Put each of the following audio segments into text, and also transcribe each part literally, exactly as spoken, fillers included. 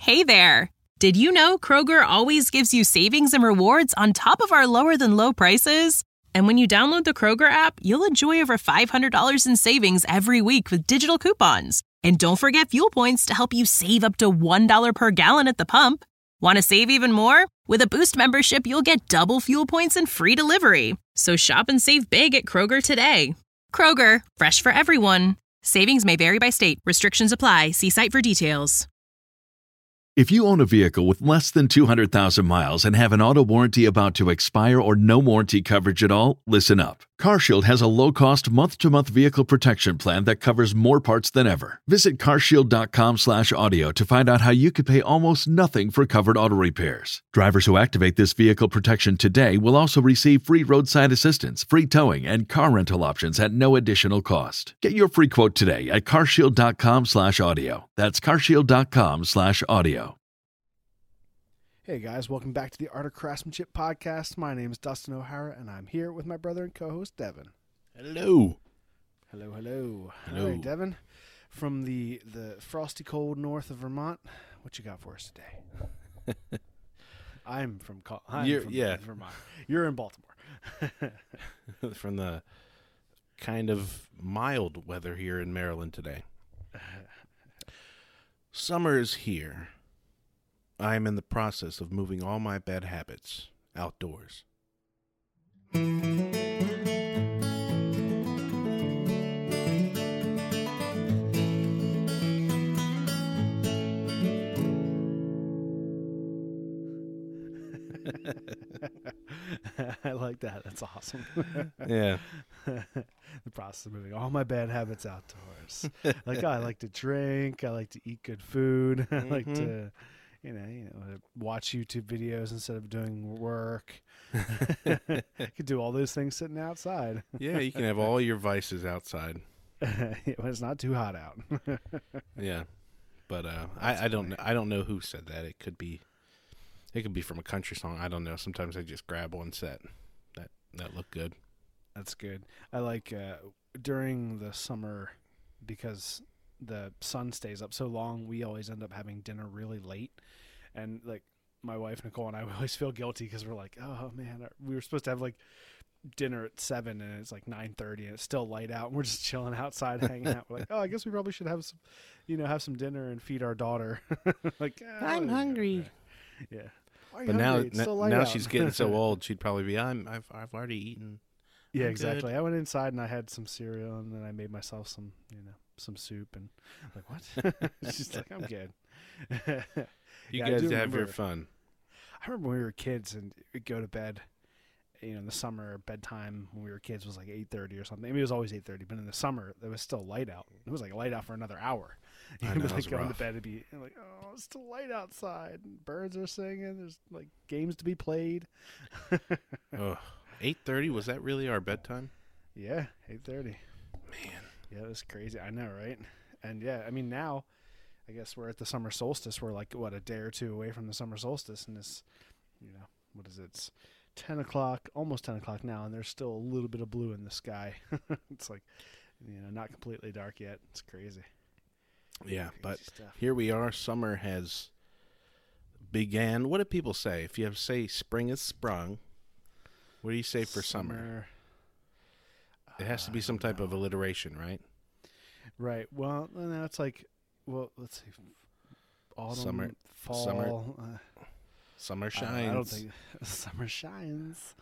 Hey there! Did you know Kroger always gives you savings and rewards on top of our lower-than-low prices? And when you download the Kroger app, you'll enjoy over five hundred dollars in savings every week with digital coupons. And don't forget fuel points to help you save up to one dollar per gallon at the pump. Want to save even more? With a Boost membership, you'll get double fuel points and free delivery. So shop and save big at Kroger today. Kroger, fresh for everyone. Savings may vary by state. Restrictions apply. See site for details. If you own a vehicle with less than two hundred thousand miles and have an auto warranty about to expire or no warranty coverage at all, listen up. CarShield has a low-cost month-to-month vehicle protection plan that covers more parts than ever. Visit carshield.com slash audio to find out how you could pay almost nothing for covered auto repairs. Drivers who activate this vehicle protection today will also receive free roadside assistance, free towing, and car rental options at no additional cost. Get your free quote today at carshield.com slash audio. That's carshield.com slash audio. Hey guys, welcome back to the Art of Craftsmanship podcast. My name is Dustin O'Hara, and I'm here with my brother and co-host, Devin. Hello. Hello, hello. Hello. All right, Devin, from the, the frosty cold north of Vermont, what you got for us today? I'm from, I'm You're, from yeah. Vermont. You're in Baltimore. From the kind of mild weather here in Maryland today. Summer is here. I am in the process of moving all my bad habits outdoors. I like that. That's awesome. Yeah. The process of moving all my bad habits outdoors. Like, oh, I like to drink. I like to eat good food. I like Mhm. to... You know, you know, watch YouTube videos instead of doing work. You could do all those things sitting outside. Yeah, you can have all your vices outside. When it's not too hot out. Yeah. But uh, I, I don't know I don't know who said that. It could be it could be from a country song. I don't know. Sometimes I just grab one set. That that look good. That's good. I like uh, during the summer, because the sun stays up so long, we always end up having dinner really late. And like my wife Nicole and I, we always feel guilty because we're like, oh man, we were supposed to have like dinner at seven and it's like nine thirty and it's still light out and we're just chilling outside hanging out. We're like, oh, I guess we probably should have some, you know, have some dinner and feed our daughter. Like, ah, I'm hungry. Yeah. But now n- now she's getting so old, she'd probably be I'm I've I've already eaten. Yeah, I'm exactly. good. I went inside and I had some cereal and then I made myself some, you know, some soup and I'm like, what? She's like, I'm good. You Yeah, I guys do have your remember- fun. I remember when we were kids and we'd go to bed, you know, in the summer, bedtime when we were kids was like eight thirty or something. I mean, it was always eight thirty, but in the summer, it was still light out. It was like light out for another hour. I You know, would it like was go into rough. bed and be and like, oh, it's still light outside. And birds are singing. There's like games to be played. Oh, eight thirty, was that really our bedtime? Yeah, eight thirty. Man. Yeah, it was crazy. I know, right? And yeah, I mean, now, I guess we're at the summer solstice. We're like, what, a day or two away from the summer solstice. And it's, you know, what is it? It's ten o'clock, almost ten o'clock now, and there's still a little bit of blue in the sky. It's like, you know, not completely dark yet. It's crazy. Yeah, Crazy but stuff. here we are. Summer has began. What do people say? If you have say spring is sprung, what do you say for summer? It has to be Uh, some type of no. alliteration, right? Right. Well, no, it's like, well, let's see. Autumn, Summer- fall. summer uh, Summer I- shines. I don't think summer shines.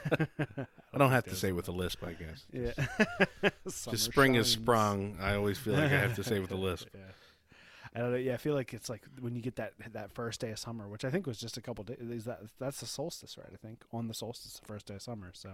I don't have to there's say a- with a lisp, I guess. Yeah. Summer Just spring is shines. sprung. I always feel like I have to say with a lisp. Yeah. I don't know. Yeah, I feel like it's like when you get that that first day of summer, which I think was just a couple days. Is that that's the solstice, right? I think on the solstice, the first day of summer. So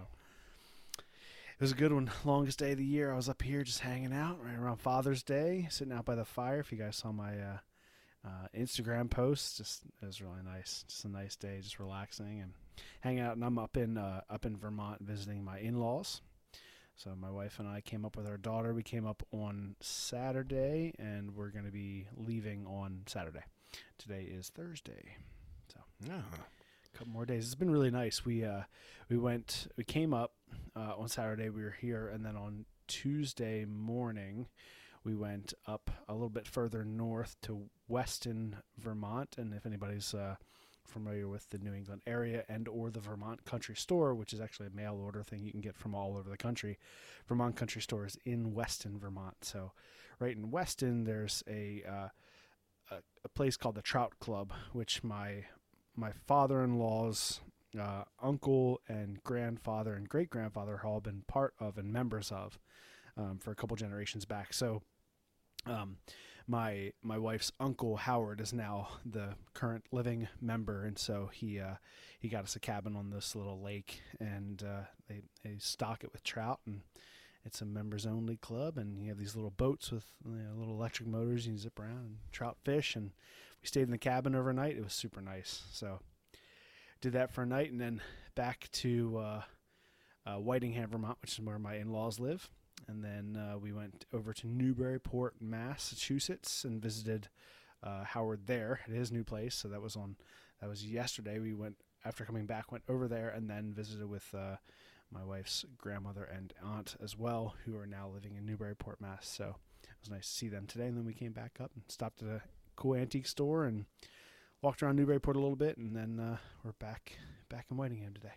it was a good one. Longest day of the year. I was up here just hanging out right around Father's Day, sitting out by the fire. If you guys saw my uh, uh, Instagram posts, just it was really nice. Just a nice day, just relaxing and hanging out. And I'm up in uh, up in Vermont visiting my in-laws. So my wife and I came up with our daughter. We came up on Saturday, and we're going to be leaving on Saturday. Today is Thursday, so Yeah. a couple more days. It's been really nice. We uh, we went, we came up uh, on Saturday. We were here, and then on Tuesday morning, we went up a little bit further north to Weston, Vermont. And if anybody's uh, familiar with the New England area and or the Vermont Country Store, which is actually a mail order thing you can get from all over the country, Vermont Country Store is in Weston, Vermont. So right in Weston, there's a uh, a, a place called the Trout Club, which my my father-in-law's uh, uncle and grandfather and great-grandfather have all been part of and members of um, for a couple generations back. So um, my my wife's uncle Howard is now the current living member, and so he uh, he got us a cabin on this little lake, and uh, they they stock it with trout, and it's a members-only club, and you have these little boats with you know, little electric motors. You can zip around and trout fish, and we stayed in the cabin overnight. It was super nice. So did that for a night, and then back to uh, uh, Whitingham, Vermont, which is where my in-laws live. And then uh, we went over to Newburyport, Massachusetts, and visited uh, Howard there at his new place. So that was on that was yesterday. We went after coming back, went over there, and then visited with uh, my wife's grandmother and aunt as well, who are now living in Newburyport, Mass. So it was nice to see them today. And then we came back up and stopped at a cool antique store and walked around Newburyport a little bit, and then uh, we're back back in Whitingham today.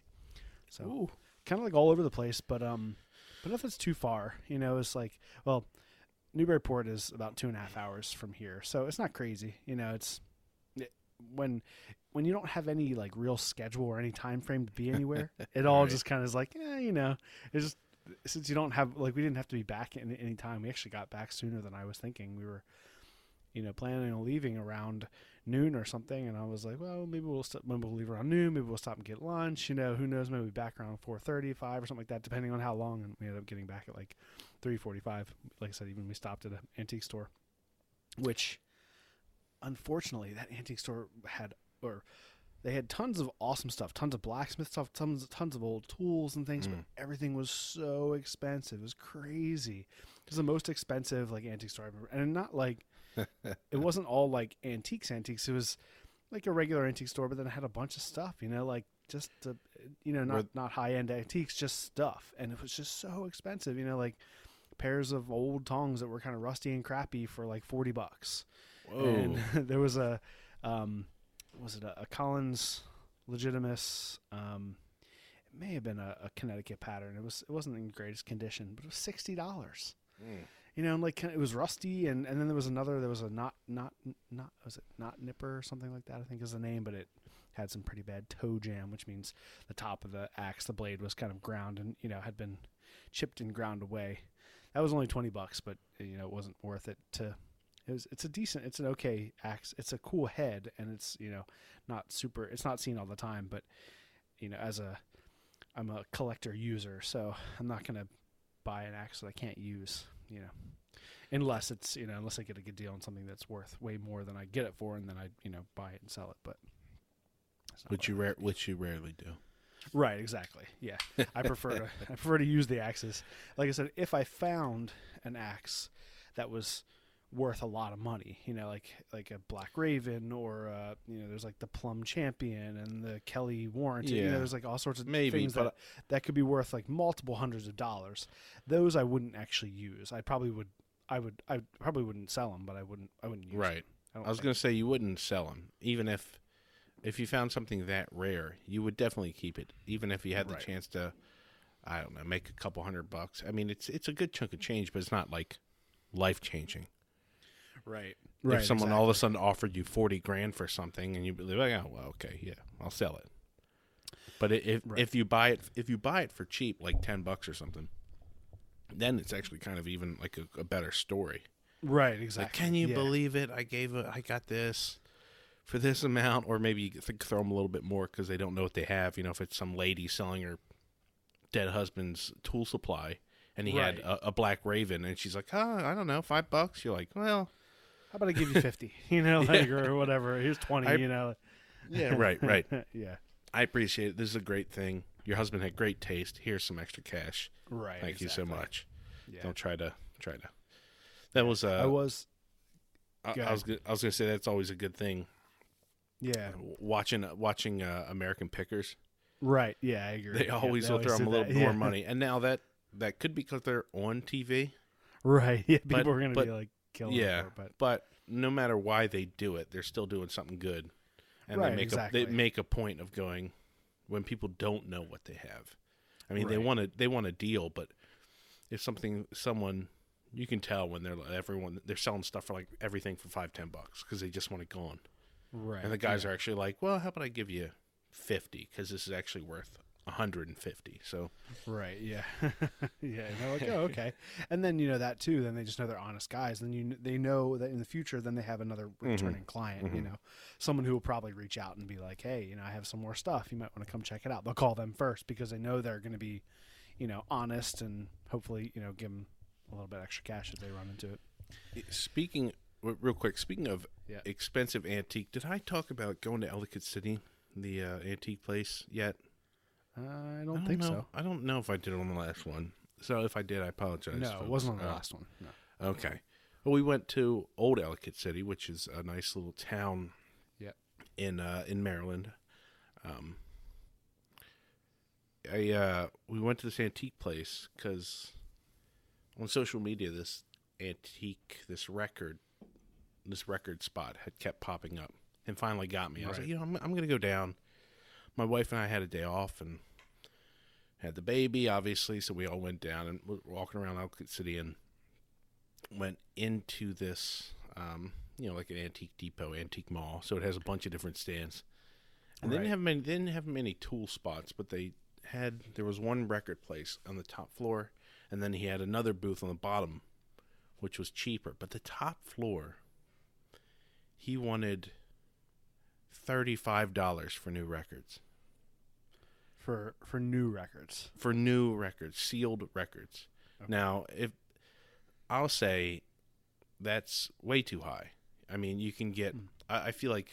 So kind of like all over the place, but um, but nothing's too far. You know, it's like, well, Newburyport is about two and a half hours from here, so it's not crazy. You know, it's it, when when you don't have any like real schedule or any time frame to be anywhere, it all right. just kind of is like, yeah, you know, it's just since you don't have like we didn't have to be back in any time. We actually got back sooner than I was thinking. We were, you know, planning on leaving around noon or something, and I was like, well, maybe we'll st- maybe we'll leave around noon, maybe we'll stop and get lunch, you know, who knows, maybe we'll be back around four thirty, five or something like that, depending on how long, and we ended up getting back at like three forty-five. Like I said, even we stopped at an antique store, which unfortunately that antique store had, or they had tons of awesome stuff, tons of blacksmith stuff, tons tons of old tools and things, mm. but everything was so expensive. It was crazy. It was the most expensive like antique store I've ever, and not like it wasn't all like antiques antiques. It was like a regular antique store, but then it had a bunch of stuff, you know, like just the, you know, not Were, not high end antiques, just stuff, and it was just so expensive, you know, like pairs of old tongs that were kind of rusty and crappy for like forty bucks. Whoa. And there was a um was it a, a Collins Legitimus, um it may have been a, a Connecticut pattern. It was it wasn't in the greatest condition, but it was sixty dollars. Mm. You know, like it was rusty, and, and then there was another. There was a not not not was it not nipper or something like that, I think is the name, but it had some pretty bad toe jam, which means the top of the axe, the blade was kind of ground and you know had been chipped and ground away. That was only twenty bucks, but you know it wasn't worth it. To it was it's a decent, it's an okay axe. It's a cool head, and it's you know not super. It's not seen all the time, but you know as a I'm a collector user, so I'm not gonna buy an axe that I can't use. You know, unless it's, you know, unless I get a good deal on something that's worth way more than I get it for, and then I, you know, buy it and sell it. But which you rare, which you rarely do. Right. Exactly. Yeah. I prefer to, I prefer to use the axes. Like I said, if I found an axe that was worth a lot of money, you know, like, like a Black Raven or, uh, you know, there's like the Plum Champion and the Kelly Warranty, yeah. you know, there's like all sorts of Maybe, things that, that could be worth like multiple hundreds of dollars. Those I wouldn't actually use. I probably would, I would, I probably wouldn't sell them, but I wouldn't, I wouldn't use right. them. I, I was going to say you wouldn't sell them, even if, if you found something that rare, you would definitely keep it, even if you had the right. chance to, I don't know, make a couple hundred bucks. I mean, it's, it's a good chunk of change, but it's not like life changing. Right. If right, someone exactly. all of a sudden offered you forty grand for something, and you'd be like, "Oh, well, okay, yeah, I'll sell it." But if right. if you buy it if you buy it for cheap, like ten bucks or something, then it's actually kind of even like a, a better story. Right. Exactly. Like, can you yeah. believe it? I gave it. I got this for this amount, or maybe you think throw them a little bit more because they don't know what they have. You know, if it's some lady selling her dead husband's tool supply, and he right. had a, a Black Raven, and she's like, "Oh, I don't know, five bucks." You're like, "Well." How about I give you fifty, you know, like, or whatever. Here's twenty, I, you know. Yeah, right, right. yeah. I appreciate it. This is a great thing. Your husband had great taste. Here's some extra cash. Right. Thank exactly. you so much. Yeah. Don't try to try to. That was. Uh, I was. I, I was. I was going to say that's always a good thing. Yeah. Watching watching uh, American Pickers. Right. Yeah, I agree. They always yeah, will they throw always them a little that. more yeah. money, and now that that could be because they're on T V. Right. Yeah. People But- are going to but- be like killing yeah, it for it, but but no matter why they do it, they're still doing something good, and Right, they make exactly. a they make a point of going when people don't know what they have. I mean, they Right. want to they want a deal, but if something someone you can tell when they're everyone they're selling stuff for like everything for five ten bucks because they just want it gone, right. and the guys yeah. are actually like, well, how about I give you fifty because this is actually worth one hundred fifty. So Right. Yeah. yeah. And they're like, oh, okay. And then you know that too. Then they just know they're honest guys. Then you kn- they know that in the future, then they have another returning client. You know, someone who will probably reach out and be like, hey, you know, I have some more stuff. You might want to come check it out. They'll call them first because they know they're going to be, you know, honest and hopefully, you know, give them a little bit extra cash if they run into it. speaking w- real quick, speaking of Yeah. expensive antique, did I talk about going to Ellicott City, the uh, antique place yet? Uh, I don't think know. so. I don't know if I did it on the last one. So if I did, I apologize. No, folks. it wasn't on the Oh, last one. No. Okay. Well, we went to Old Ellicott City, which is a nice little town Yep. in uh, in Maryland. Um, I uh, we went to this antique place because on social media, this antique, this record, this record spot had kept popping up, and finally got me. I was Right. like, you know, I'm I'm gonna go down. My wife and I had a day off and had the baby, obviously, so we all went down and were walking around Ellicott City and went into this, um, you know, like an antique depot, antique mall. So it has a bunch of different stands, and they Right. didn't have many. They didn't have many tool spots, but they had. There was one record place on the top floor, and then he had another booth on the bottom, which was cheaper. But the top floor, he wanted thirty-five dollars for new records. For for new records. For new records, sealed records. Okay. Now, if I'll say that's way too high. I mean, you can get. Mm. I, I feel like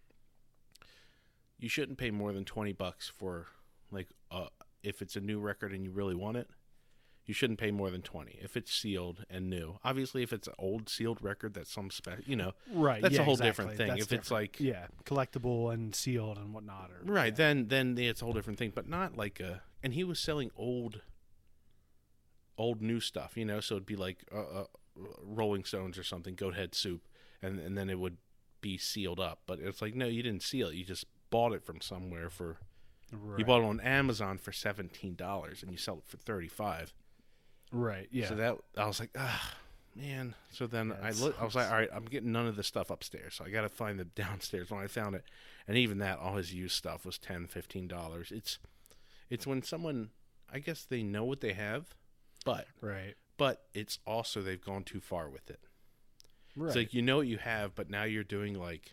you shouldn't pay more than twenty bucks for, like, uh, if it's a new record and you really want it. You shouldn't pay more than twenty if it's sealed and new. Obviously, if it's an old sealed record, that's some special. You know, Right. That's yeah, a whole exactly. different thing. That's If it's different. like- yeah, collectible and sealed and whatnot, or right? yeah. Then, then it's a whole different thing. But not like a. And he was selling old. Old new stuff, you know. So it'd be like uh, uh, Rolling Stones or something, Goat Head Soup, and and then it would be sealed up. But it's like, no, you didn't seal it. You just bought it from somewhere for. Right. You bought it on Amazon for seventeen dollars, and you sell it for thirty-five. Right. Yeah. So that I was like, ah, man. So then Yeah, I it look, I was like, sucks. all right, I'm getting none of the stuff upstairs, so I got to find the downstairs. When I found it, and even that, all his used stuff was ten, fifteen dollars. It's, it's when someone, I guess they know what they have, but right. but it's also they've gone too far with it. Right. It's like you know what you have, but now you're doing like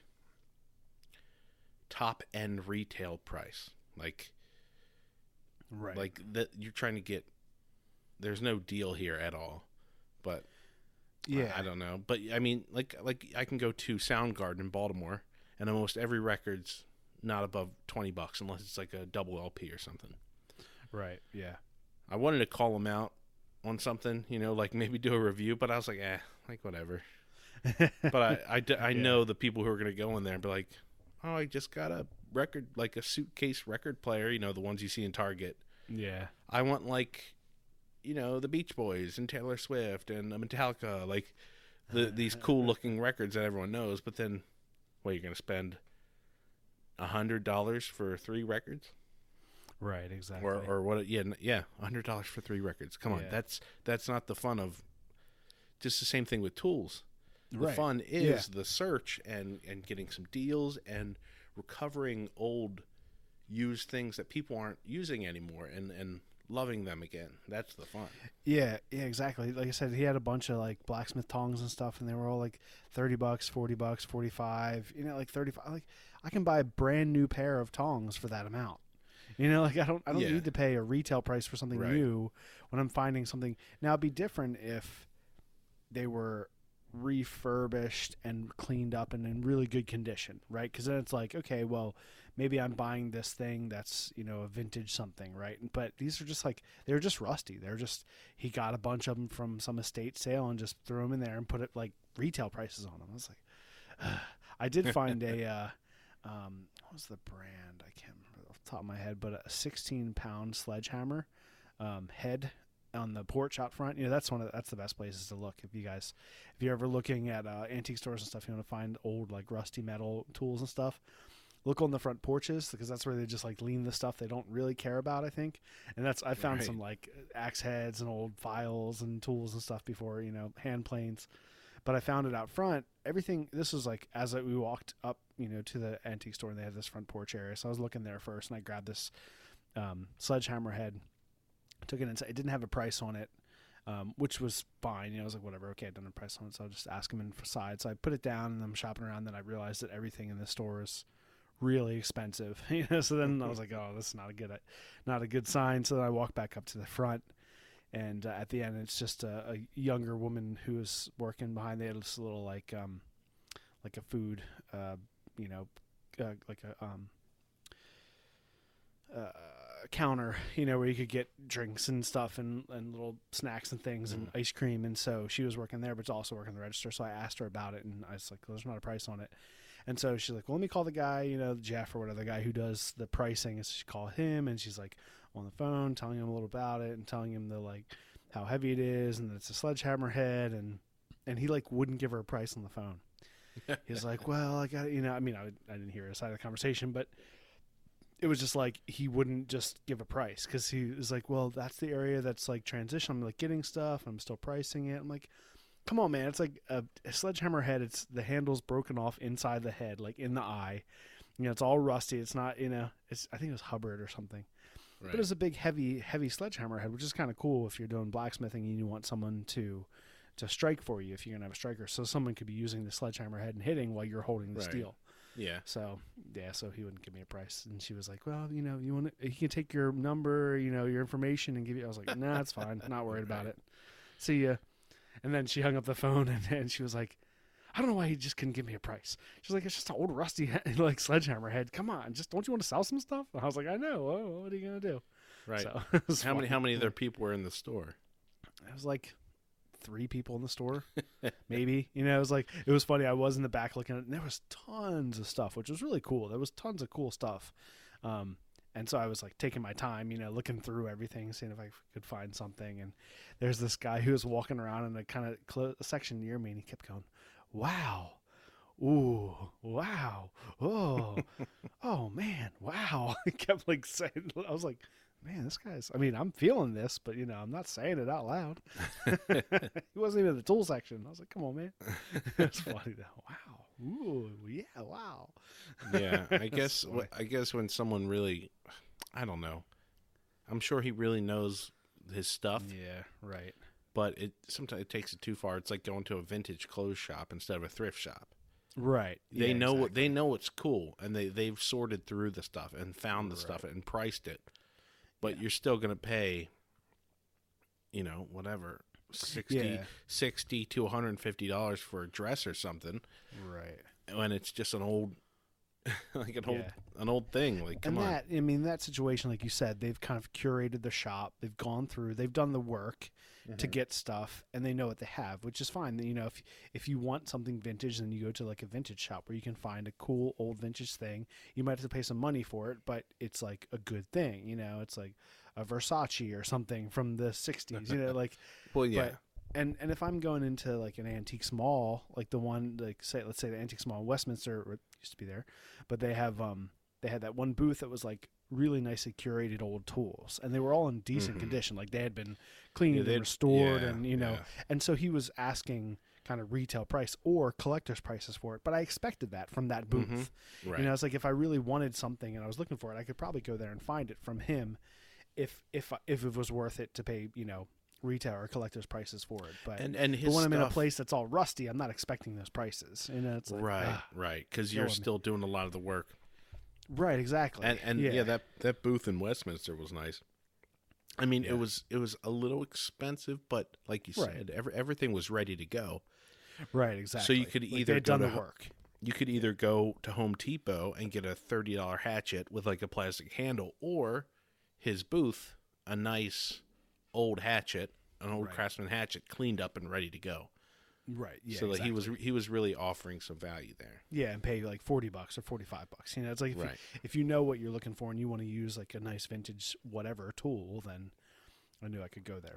top end retail price, like right. like that you're trying to get. There's no deal here at all, but yeah. I, I don't know. But I mean, like like I can go to Soundgarden in Baltimore, and almost every record's not above twenty bucks unless it's like a double L P or something. Right. Yeah. I wanted to call them out on something, you know, like maybe do a review, but I was like, eh, like whatever. But I I, d- I Yeah. know the people who are going to go in there and be like, oh, I just got a record, like a suitcase record player, you know, the ones you see in Target. Yeah. I want like, you know, the Beach Boys and Taylor Swift and Metallica, like the these cool looking records that everyone knows. But then, what, you're gonna spend a hundred dollars for three records, Right. Exactly. or or what? Yeah, n- yeah, a hundred dollars for three records. Come on, Yeah. that's that's not the fun of. Just the same thing with tools. The Right. fun is Yeah. the search and and getting some deals and recovering old used things that people aren't using anymore and and loving them again. That's the fun. Yeah, yeah, exactly. Like I said, he had a bunch of like blacksmith tongs and stuff, and they were all like thirty bucks, forty bucks, forty-five. You know, like thirty-five. Like I can buy a brand new pair of tongs for that amount. You know, like I don't, I don't Yeah. need to pay a retail price for something Right. new when I'm finding something. Now it'd be different if they were refurbished and cleaned up and in really good condition, right? Because then it's like, okay, well, maybe I'm buying this thing that's, you know, a vintage something, right? But these are just like, they're just rusty. They're just, he got a bunch of them from some estate sale and just threw them in there and put it like retail prices on them. I was like, I did find a, uh, um, what was the brand? I can't remember off the top of my head, but a sixteen pound sledgehammer um, head. on the porch out front. You know, that's one of the, that's the best places to look. If you guys, if you're ever looking at uh, antique stores and stuff, you want to find old like rusty metal tools and stuff. Look on the front porches because that's where they just like lean the stuff they don't really care about, I think. And that's I found Right. some like axe heads and old files and tools and stuff before, you know, hand planes. But I found it out front. Everything, this was like as we walked up, you know, to the antique store and they had this front porch area. So I was looking there first and I grabbed this um, sledgehammer head, took it inside. It didn't have a price on it, um, which was fine. You know, I was like, whatever, okay, I don't have a price on it. So I'll just ask him inside. So I put it down and I'm shopping around. Then I realized that everything in the store is really expensive. You know, so then I was like, oh, this is not a good, not a good sign. So then I walked back up to the front. And uh, at the end, it's just a, a younger woman who was working behind. They had this little like, um, like a food, uh, you know, uh, like a um, uh, counter, you know, where you could get drinks and stuff and, and little snacks and things and ice cream. And so she was working there, but it's also working the register. So I asked her about it, and I was like, "There's not a price on it." And so she's like, "Well, let me call the guy, you know, Jeff or whatever, the guy who does the pricing." And so she called him, and she's like on the phone telling him a little about it and telling him the like how heavy it is and that it's a sledgehammer head, and and he like wouldn't give her a price on the phone. He's like, "Well, I got, you know, I mean, I, I didn't hear his side of the conversation, but it was just like he wouldn't just give a price because he was like, well, that's the area that's like transition. I'm like getting stuff. I'm still pricing it. I'm like, come on, man. It's like a, a sledgehammer head. It's the handle's broken off inside the head, like in the eye. You know, it's all rusty. It's not, you know, it's, I think it was Hubbard or something. Right. But it's a big, heavy, heavy sledgehammer head, which is kind of cool if you're doing blacksmithing and you want someone to to strike for you if you're going to have a striker. So someone could be using the sledgehammer head and hitting while you're holding the Right. steel. Yeah. So, yeah, so he wouldn't give me a price. And she was like, well, you know, you want to, he can take your number, you know, your information and give you. I was like, nah, it's fine. Not worried about it. See ya. And then she hung up the phone and, and she was like, I don't know why he just couldn't give me a price. She's like, it's just an old rusty head, like sledgehammer head. Come on, just don't you want to sell some stuff? And I was like, I know. Oh, what are you going to do? Right. So, it was How many funny. how many other people were in the store? It was like three people in the store, maybe. You know, it was like, it was funny. I was in the back looking at it, and there was tons of stuff, which was really cool. There was tons of cool stuff. Um, and so I was like taking my time, you know, looking through everything, seeing if I could find something. And there's this guy who was walking around in a kind of clo- a section near me, and he kept going, wow. Ooh, wow. Oh, oh man. Wow. He kept like saying, I was like, man, this guy's, I mean, I'm feeling this, but you know, I'm not saying it out loud. He wasn't even in the tool section. I was like, come on, man. It's funny though. Wow. Ooh, yeah. Wow. Yeah, I guess funny. wh- I guess when someone really, I don't know, I'm sure he really knows his stuff, Yeah. Right. but it sometimes it takes it too far. It's like going to a vintage clothes shop instead of a thrift shop. Right. They Yeah, know what exactly. they know it's cool, and they they've sorted through the stuff and found the Right. stuff and priced it. But you're still going to pay, you know, whatever, sixty, Yeah. sixty to one hundred fifty dollars for a dress or something, Right. when it's just an old, like an old, Yeah. an old thing. Like, come and on, that, I mean, that situation, like you said, they've kind of curated the shop. They've gone through, they've done the work to get stuff, and they know what they have, which is fine. You know, if if you want something vintage, then you go to like a vintage shop where you can find a cool old vintage thing. You might have to pay some money for it, but it's like a good thing. You know, it's like a Versace or something from the sixties. You know, like well, yeah, but, and and if I'm going into like an antique mall, like the one, like say, let's say the antique mall in Westminster, or it used to be there, but they have um they had that one booth that was like really nicely curated old tools, and they were all in decent Mhm. condition, like they had been cleaned Yeah, and they'd- restored, yeah, and you know, yeah. and so he was asking kind of retail price or collector's prices for it, but I expected that from that booth. Mhm. Right. You know, it's like if I really wanted something and I was looking for it, I could probably go there and find it from him, if if if it was worth it to pay, you know, retail or collector's prices for it. But and and but his when I'm in a stuff- place that's all rusty, I'm not expecting those prices. You know, it's like, right, ah. right, because you're killing me. still doing a lot of the work. Right, exactly. And and yeah. that that booth in Westminster was nice. I mean, Yeah. it was it was a little expensive, but like you Right. said, every, everything was ready to go. right, exactly. you could Like, either they'd go done to the ho- work. You could either go to Home Depot and get a thirty dollar hatchet with like a plastic handle, or his booth, a nice old hatchet, an old Right. Craftsman hatchet, cleaned up and ready to go. Right. Yeah. so like he was exactly. he was really offering some value there. Yeah, and pay like forty bucks or forty five bucks. You know, it's like if, Right. you, if you know what you're looking for and you want to use like a nice vintage whatever tool, then I knew I could go there. But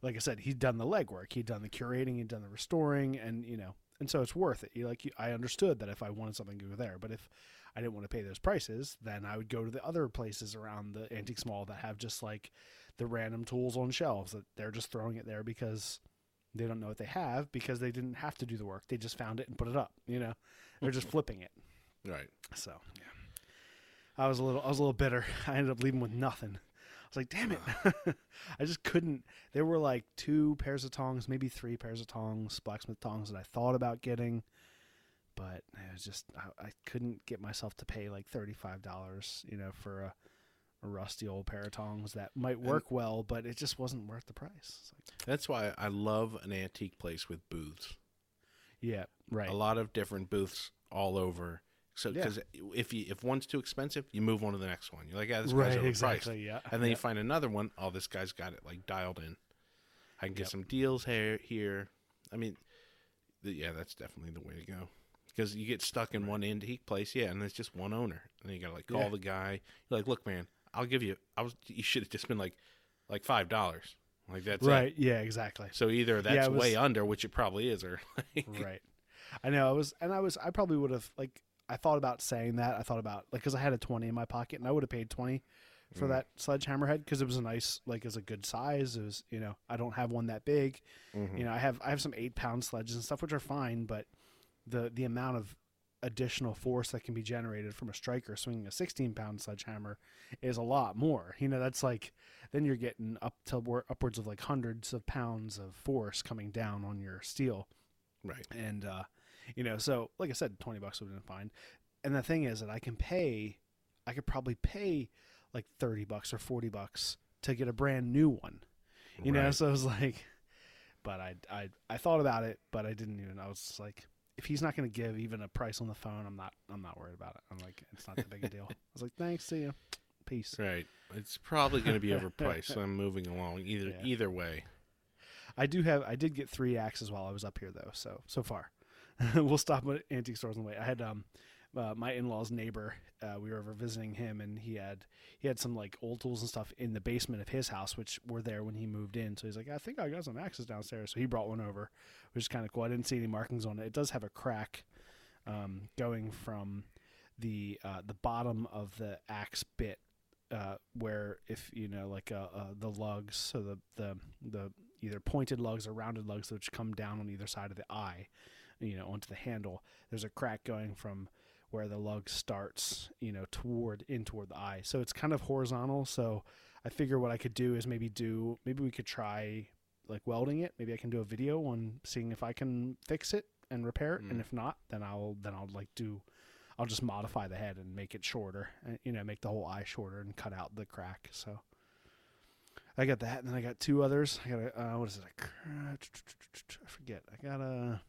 like I said, he'd done the legwork, he'd done the curating, he'd done the restoring, and you know, and so it's worth it. You like, you, I understood that if I wanted something to go there, but if I didn't want to pay those prices, then I would go to the other places around the Antiques Mall that have just like the random tools on shelves that they're just throwing it there because they don't know what they have, because they didn't have to do the work. They just found it and put it up. You know, they're just flipping it. Right. So yeah, I was a little, I was a little bitter. I ended up leaving with nothing. I was like, damn it. I just couldn't. There were like two pairs of tongs, maybe three pairs of tongs, blacksmith tongs that I thought about getting, but it was just, I, I couldn't get myself to pay like thirty-five dollars, you know, for a, a rusty old pair of tongs that might work and, well, but it just wasn't worth the price. It's like, that's why I love an antique place with booths. Yeah, right. A lot of different booths all over. So, because yeah. if you if one's too expensive, you move on to the next one. You're like, yeah, this right, guy's overpriced. Exactly, yeah. And then yeah. you find another one. Oh, this guy's got it like dialed in. I can get yep. some deals here. Here, I mean, the, yeah, that's definitely the way to go. Because you get stuck in right. one antique place, yeah, and there's just one owner, and then you gotta like call yeah. the guy. You're like, look, man, I'll give you. I was. You should have just been like, like five dollars. Like that's right. It. Yeah, exactly. So either that's yeah, was, way under, which it probably is, or like, right. I know. I was, and I was. I probably would have like. I thought about saying that. I thought about, like, because I had a twenty in my pocket, and I would have paid twenty for mm. that sledgehammer head because it was a nice, like, it was a good size. It was, you know, I don't have one that big. Mm-hmm. You know, I have I have some eight pound sledges and stuff, which are fine, but the the amount of additional force that can be generated from a striker swinging a sixteen pound sledgehammer is a lot more. You know, that's like, then you're getting up to upwards of like hundreds of pounds of force coming down on your steel. Right. And, uh, you know, so like I said, twenty bucks would have been fine. And the thing is that I can pay, I could probably pay like thirty bucks or forty bucks to get a brand new one, you right. know? So I was like, but I, I, I thought about it, but I didn't even, I was just like, if he's not going to give even a price on the phone, I'm not, I'm not worried about it. I'm like, it's not that big a deal. I was like, thanks, see you. Peace. Right. It's probably going to be overpriced. So I'm moving along either, yeah. either way. I do have, I did get three axes while I was up here though. So, so far. We'll stop at antique stores on the way. I had um, uh, my in-law's neighbor. Uh, we were over visiting him, and he had he had some like old tools and stuff in the basement of his house, which were there when he moved in. So he's like, I think I got some axes downstairs. So he brought one over, which is kind of cool. I didn't see any markings on it. It does have a crack um, going from the uh, the bottom of the axe bit, uh, where if you know like uh, uh, the lugs, so the the the either pointed lugs or rounded lugs which come down on either side of the eye, you know, onto the handle, there's a crack going from where the lug starts, you know, toward in toward the eye. So it's kind of horizontal. So I figure what I could do is maybe do, maybe we could try like welding it. Maybe I can do a video on seeing if I can fix it and repair it. Mm. And if not, then I'll, then I'll like do, I'll just modify the head and make it shorter and, you know, make the whole eye shorter and cut out the crack. So I got that. And then I got two others. I got a, uh, what is it? I forget. I got a,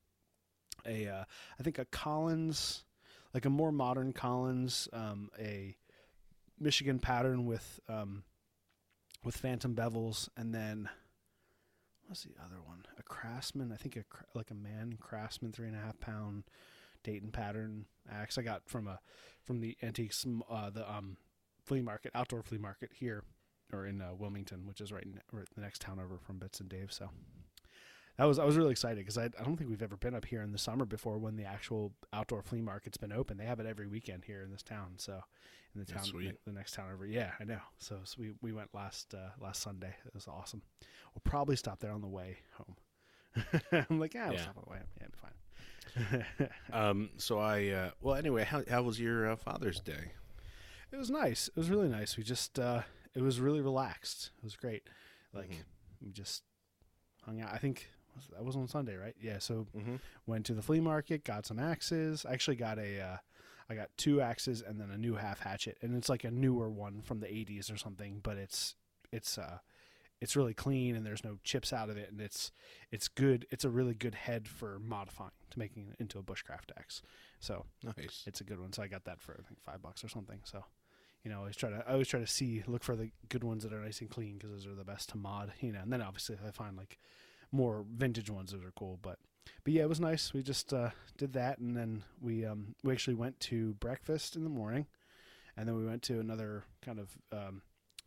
a, uh, I think a Collins, like a more modern Collins, um, a Michigan pattern with, um, with phantom bevels. And then what's the other one? A Craftsman. I think a, like a man Craftsman, three and a half pound Dayton pattern axe I got from a, from the antiques, uh, the, um, flea market, outdoor flea market here or in, uh, Wilmington, which is right, in, right the next town over from Bits and Dave. So that was, I was really excited because I, I don't think we've ever been up here in the summer before when the actual outdoor flea market's been open. They have it every weekend here in this town. So in the town, the, the next town over. Yeah, I know. So, so we, we went last, uh, last Sunday. It was awesome. We'll probably stop there on the way home. I'm like, yeah, we'll yeah. stop on the way home. Yeah, it'll be fine. um, so I, uh, well, anyway, how, how was your uh, Father's Day? It was nice. It was really nice. We just, uh, it was really relaxed. It was great. Like mm-hmm. we just hung out. I think that was on Sunday, right? Yeah. So mm-hmm. went to the flea market, got some axes. I actually got a, uh, I got two axes and then a new half hatchet, and it's like a newer one from the eighties or something, but it's, it's, uh, it's really clean and there's no chips out of it. And it's, it's good. It's a really good head for modifying to making it into a bushcraft axe. So nice. It's a good one. So I got that for I think five bucks or something. So, you know, I always try to, I always try to see, look for the good ones that are nice and clean because those are the best to mod, you know, and then obviously if I find like more vintage ones, those are cool. But, but yeah, it was nice. We just uh, did that. And then we, um, we actually went to breakfast in the morning, and then we went to another kind of, um,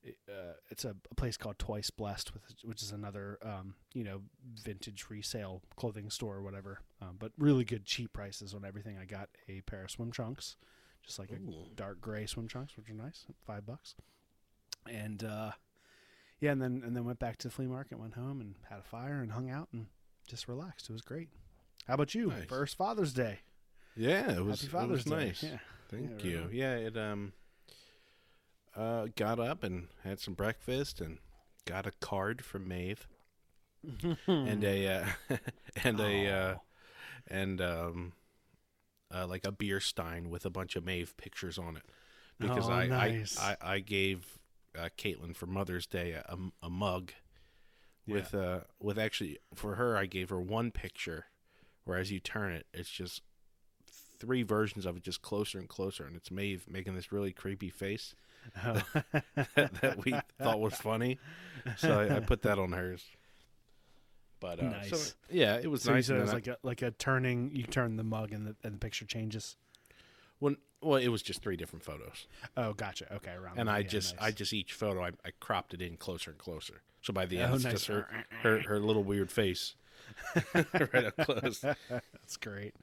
uh, it's a, a place called Twice Blessed, with, which is another um, you know vintage resale clothing store or whatever. Um, but really good cheap prices on everything. I got a pair of swim trunks, just like Ooh. a dark gray swim trunks, which are nice, five bucks. And uh, yeah, and then and then went back to the flea market, went home and had a fire and hung out and just relaxed. It was great. How about you? Nice. First Father's Day. Yeah, it was, Happy it Father's was Day. nice. Yeah. Thank Yeah, you. right on. Yeah, it um uh got up and had some breakfast and got a card from Maeve and a uh, and a uh, Oh. and um uh, like a beer stein with a bunch of Maeve pictures on it because Oh, I, nice. I I I gave uh, Caitlin for Mother's Day a, a mug with uh with actually for her I gave her one picture where as you turn it it's just three versions of it just closer and closer and it's Maeve making this really creepy face Oh. that, that we thought was funny, so I, I put that on hers. But uh, Nice. so, yeah, it was So you nice. said and it was then like a like a turning. You turn the mug and the and the picture changes. I, when well, it was just three different photos, Oh, gotcha. Okay, around. and there. I Yeah, just nice. I just each photo I, I cropped it in closer and closer. So by the end, Oh, it's nice. just her, her her little weird face right up close. That's great.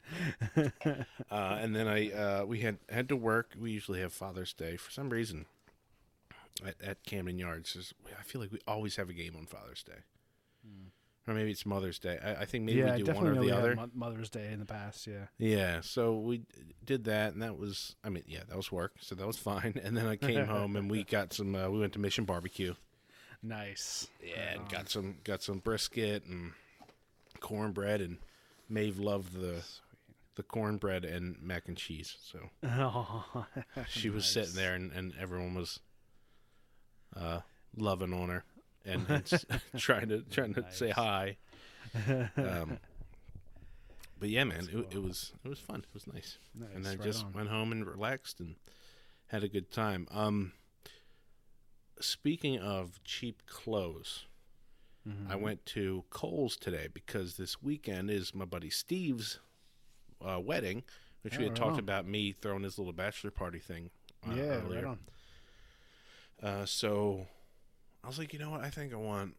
Uh, and then I uh, we had had to work. We usually have Father's Day for some reason at, at Camden Yards. Just- I feel like we always have a game on Father's Day, or maybe it's Mother's Day. I, I think maybe yeah, we do definitely one or know the we had other. Mo- Mother's Day in the past. Yeah. Yeah, so we d- did that, and that was I mean, yeah, that was work, so that was fine. And then I came home and we got some. Uh, we went to Mission Barbecue. Nice. Yeah, Right and on. got some got some brisket and cornbread, and Maeve loved the the cornbread and mac and cheese. So Oh, she was nice. sitting there, and, and everyone was uh, loving on her and, and s- trying to trying to say Nice. hi. Um, but yeah, man, That's it, it cool. was it was fun. It was nice, and I Nice, right just on. went home and relaxed and had a good time. Um, speaking of cheap clothes. I Mm-hmm. went to Kohl's today because this weekend is my buddy Steve's uh, wedding, which we Oh, had right talked on. about me throwing his little bachelor party thing uh, Yeah, earlier. right on. Uh, so I was like, you know what? I think I want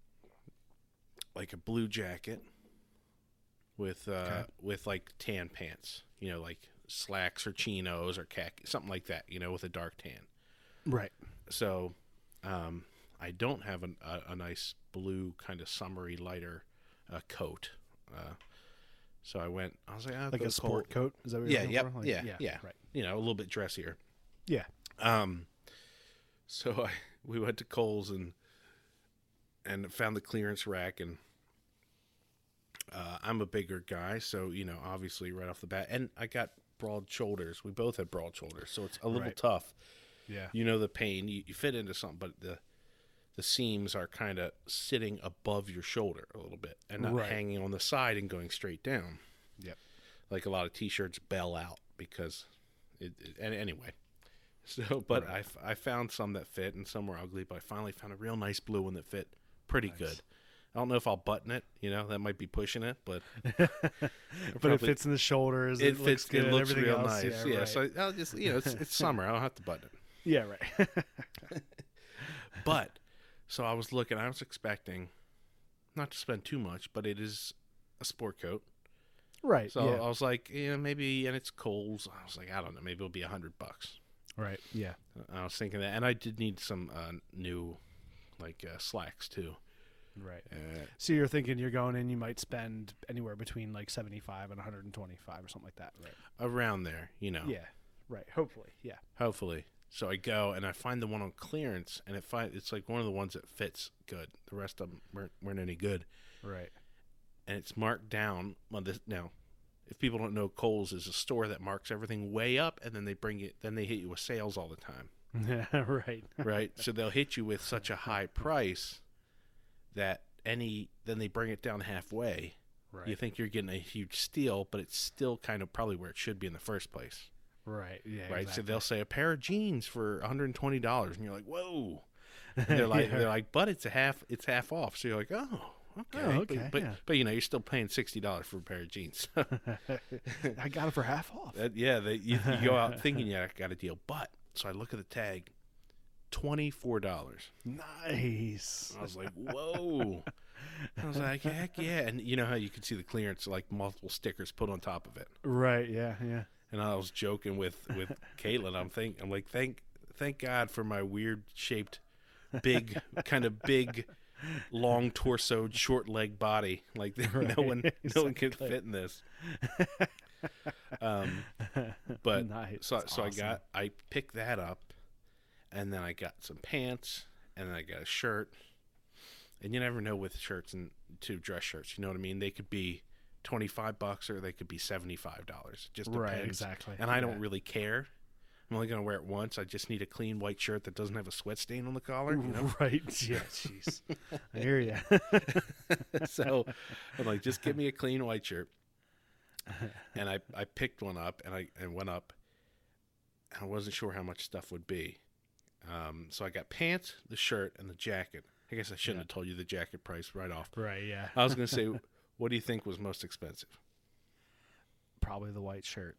like a blue jacket with uh, Okay. with like tan pants, you know, like slacks or chinos or khaki, something like that, you know, with a dark tan. Right. So um, I don't have an, a, a nice blue kind of summery lighter uh, coat. Uh, so I went. I was like, I'll Like go a sport Kohl- coat. Is that what you're Yeah, looking yep, for? Like, yeah, yeah, yeah. Right. You know, a little bit dressier. Yeah. Um, so I we went to Kohl's and and found the clearance rack, and uh, I'm a bigger guy, so you know, obviously right off the bat, and I got broad shoulders. We both have broad shoulders, so it's a little Right. tough. Yeah. You know the pain. You, you fit into something, but the the seams are kind of sitting above your shoulder a little bit, and not Right. hanging on the side and going straight down. Yep. Like a lot of t-shirts bell out because it, it and anyway. So, but I, f- I found some that fit and some were ugly, but I finally found a real nice blue one that fit pretty Nice. good. I don't know if I'll button it, you know, that might be pushing it, but But probably- it fits in the shoulders. it It, looks fits, good. it looks everything real else, nice. Yeah. Yeah, right. so I'll just, you know, it's, it's summer. I don't have to button it. yeah. Right. But so I was looking, I was expecting not to spend too much, but it is a sport coat. right. So yeah. I was like, yeah, maybe, and it's Kohl's. I was like, I don't know, maybe it'll be a hundred bucks. Right. Yeah. I was thinking that, and I did need some uh, new, like uh, slacks too. Right. Uh, So you're thinking you're going in, you might spend anywhere between like seventy-five and one hundred twenty-five or something like that. Right. around there, you know. Yeah. Right. Hopefully. Yeah. Hopefully. So I go and I find the one on clearance, and it find it's like one of the ones that fits good. The rest of them weren't, weren't any good, Right. and it's marked down. Well, this, now, if people don't know, Kohl's is a store that marks everything way up, and then they bring it, then they hit you with sales all the time, right. right? So they'll hit you with such a high price that any then they bring it down halfway. Right. You think you're getting a huge steal, but it's still kind of probably where it should be in the first place. Right. Yeah. Right, so exactly. they'll say a pair of jeans for one hundred twenty dollars, and you're like, "Whoa!" And they're like, Yeah. "They're like, but it's a half, it's half off." So you're like, "Oh, okay, Oh, But- okay, But yeah. but, you know, you're still paying sixty dollars for a pair of jeans. I got it for half off. That- yeah, they, you, you go out thinking you got a deal, but so I look at the tag, twenty-four dollars. Nice. I was like, whoa. I was like, heck yeah. And you know how you could see the clearance, like multiple stickers put on top of it. Right, yeah, yeah. And I was joking with, with Caitlin. I'm think I'm like, thank thank God for my weird shaped, big, kind of big, long torsoed, short leg body. Like right. no one exactly. no one can fit in this. Um, but nice. so That's so awesome. I got I picked that up, and then I got some pants, and then I got a shirt. And you never know with shirts and two dress shirts. You know what I mean? They could be twenty-five bucks or they could be seventy-five dollars. Just depends. Right, exactly. And I yeah. don't really care. I'm only going to wear it once. I just need a clean white shirt that doesn't have a sweat stain on the collar. You know? Right. Yeah, jeez. I hear you. So I'm like, just give me a clean white shirt. And I, I picked one up and I and went up. I wasn't sure how much stuff would be. Um, so I got pants, the shirt, and the jacket. I guess I shouldn't yeah. have told you the jacket price right off. Right, yeah. I was going to say, what do you think was most expensive? Probably the white shirt.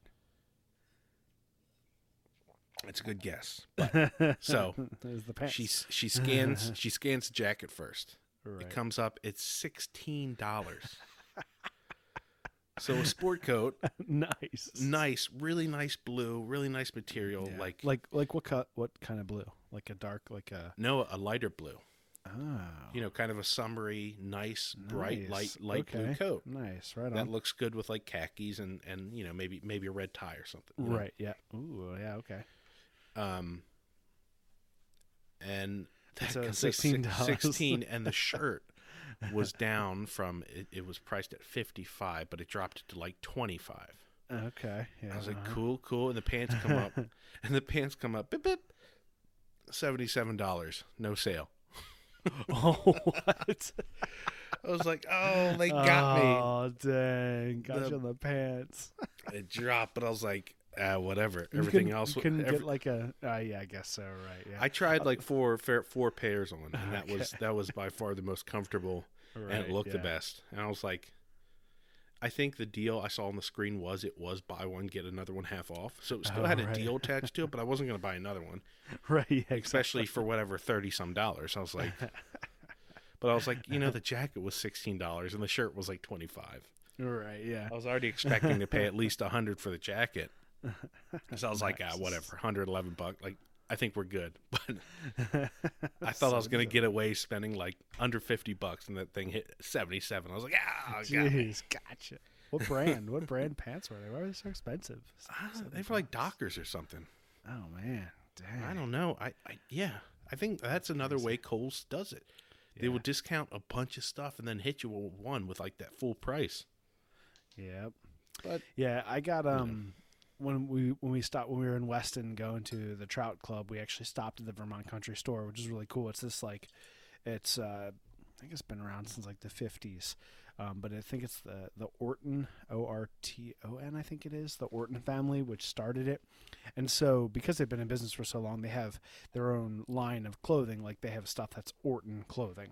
It's a good guess. But, so There's the pants. she she scans she scans the jacket first. Right. It comes up. It's sixteen dollars. So a sport coat, nice, nice, really nice blue, really nice material. Yeah. Like like like what cut? What kind of blue? Like a dark, like a no, a lighter blue. oh, You know, kind of a summery, nice, bright, nice. light, light okay. blue coat. Nice, right on. That looks good with like khakis and and you know maybe maybe a red tie or something. you know? Right. Yeah. Ooh. Yeah. Okay. Um. And that So comes sixteen up dollars. six- sixteen, and the shirt was down from it, it was priced at fifty-five, but it dropped to like twenty-five. Okay. Yeah. I was like, uh-huh. cool, cool, and the pants come up, and the pants come up, bip bip, seventy-seven dollars, no sale. Oh, what? I was like, oh, they got me. Oh, dang. Got The- you in the pants. It dropped, but I was like, ah, whatever. You Everything couldn't- else, You couldn't every- get like a. Uh, yeah, I guess so. Right. Yeah. I tried like four fair, four pairs on, and that was Okay. that was by far the most comfortable, and Right, it looked the yeah. best. And I was like, I think the deal I saw on the screen was it was buy one get another one half off, so it still Oh, had a right. deal attached to it, but I wasn't going to buy another one, Right. Yeah, exactly. especially for whatever thirty some dollars. I was like, but I was like, you know, the jacket was sixteen dollars and the shirt was like twenty five. Right. Yeah. I was already expecting to pay at least a hundred for the jacket, so I was like, ah, Nice. whatever, one hundred eleven bucks. Like, I think we're good. But I thought I was going to get away spending like under fifty bucks, and that thing hit seventy-seven. I was like, ah, got me. Jeez, gotcha. What brand? What brand pants were they? Why were they so expensive? I don't know, they were like Dockers or something. Oh man, dang. I don't know. I, I yeah. I think that's another way Kohl's does it. They Yeah. will discount a bunch of stuff and then hit you with one with like that full price. Yep. But Yeah, I got um when we when we stopped when we were in Weston going to the Trout Club, we actually stopped at the Vermont Country Store, which is really cool. It's this like it's uh I think it's been around since like the fifties. Um, but I think it's the the Orton, O R T O N, I think it is, the Orton family, which started it. And so because they've been in business for so long, they have their own line of clothing. Like they have stuff that's Orton clothing.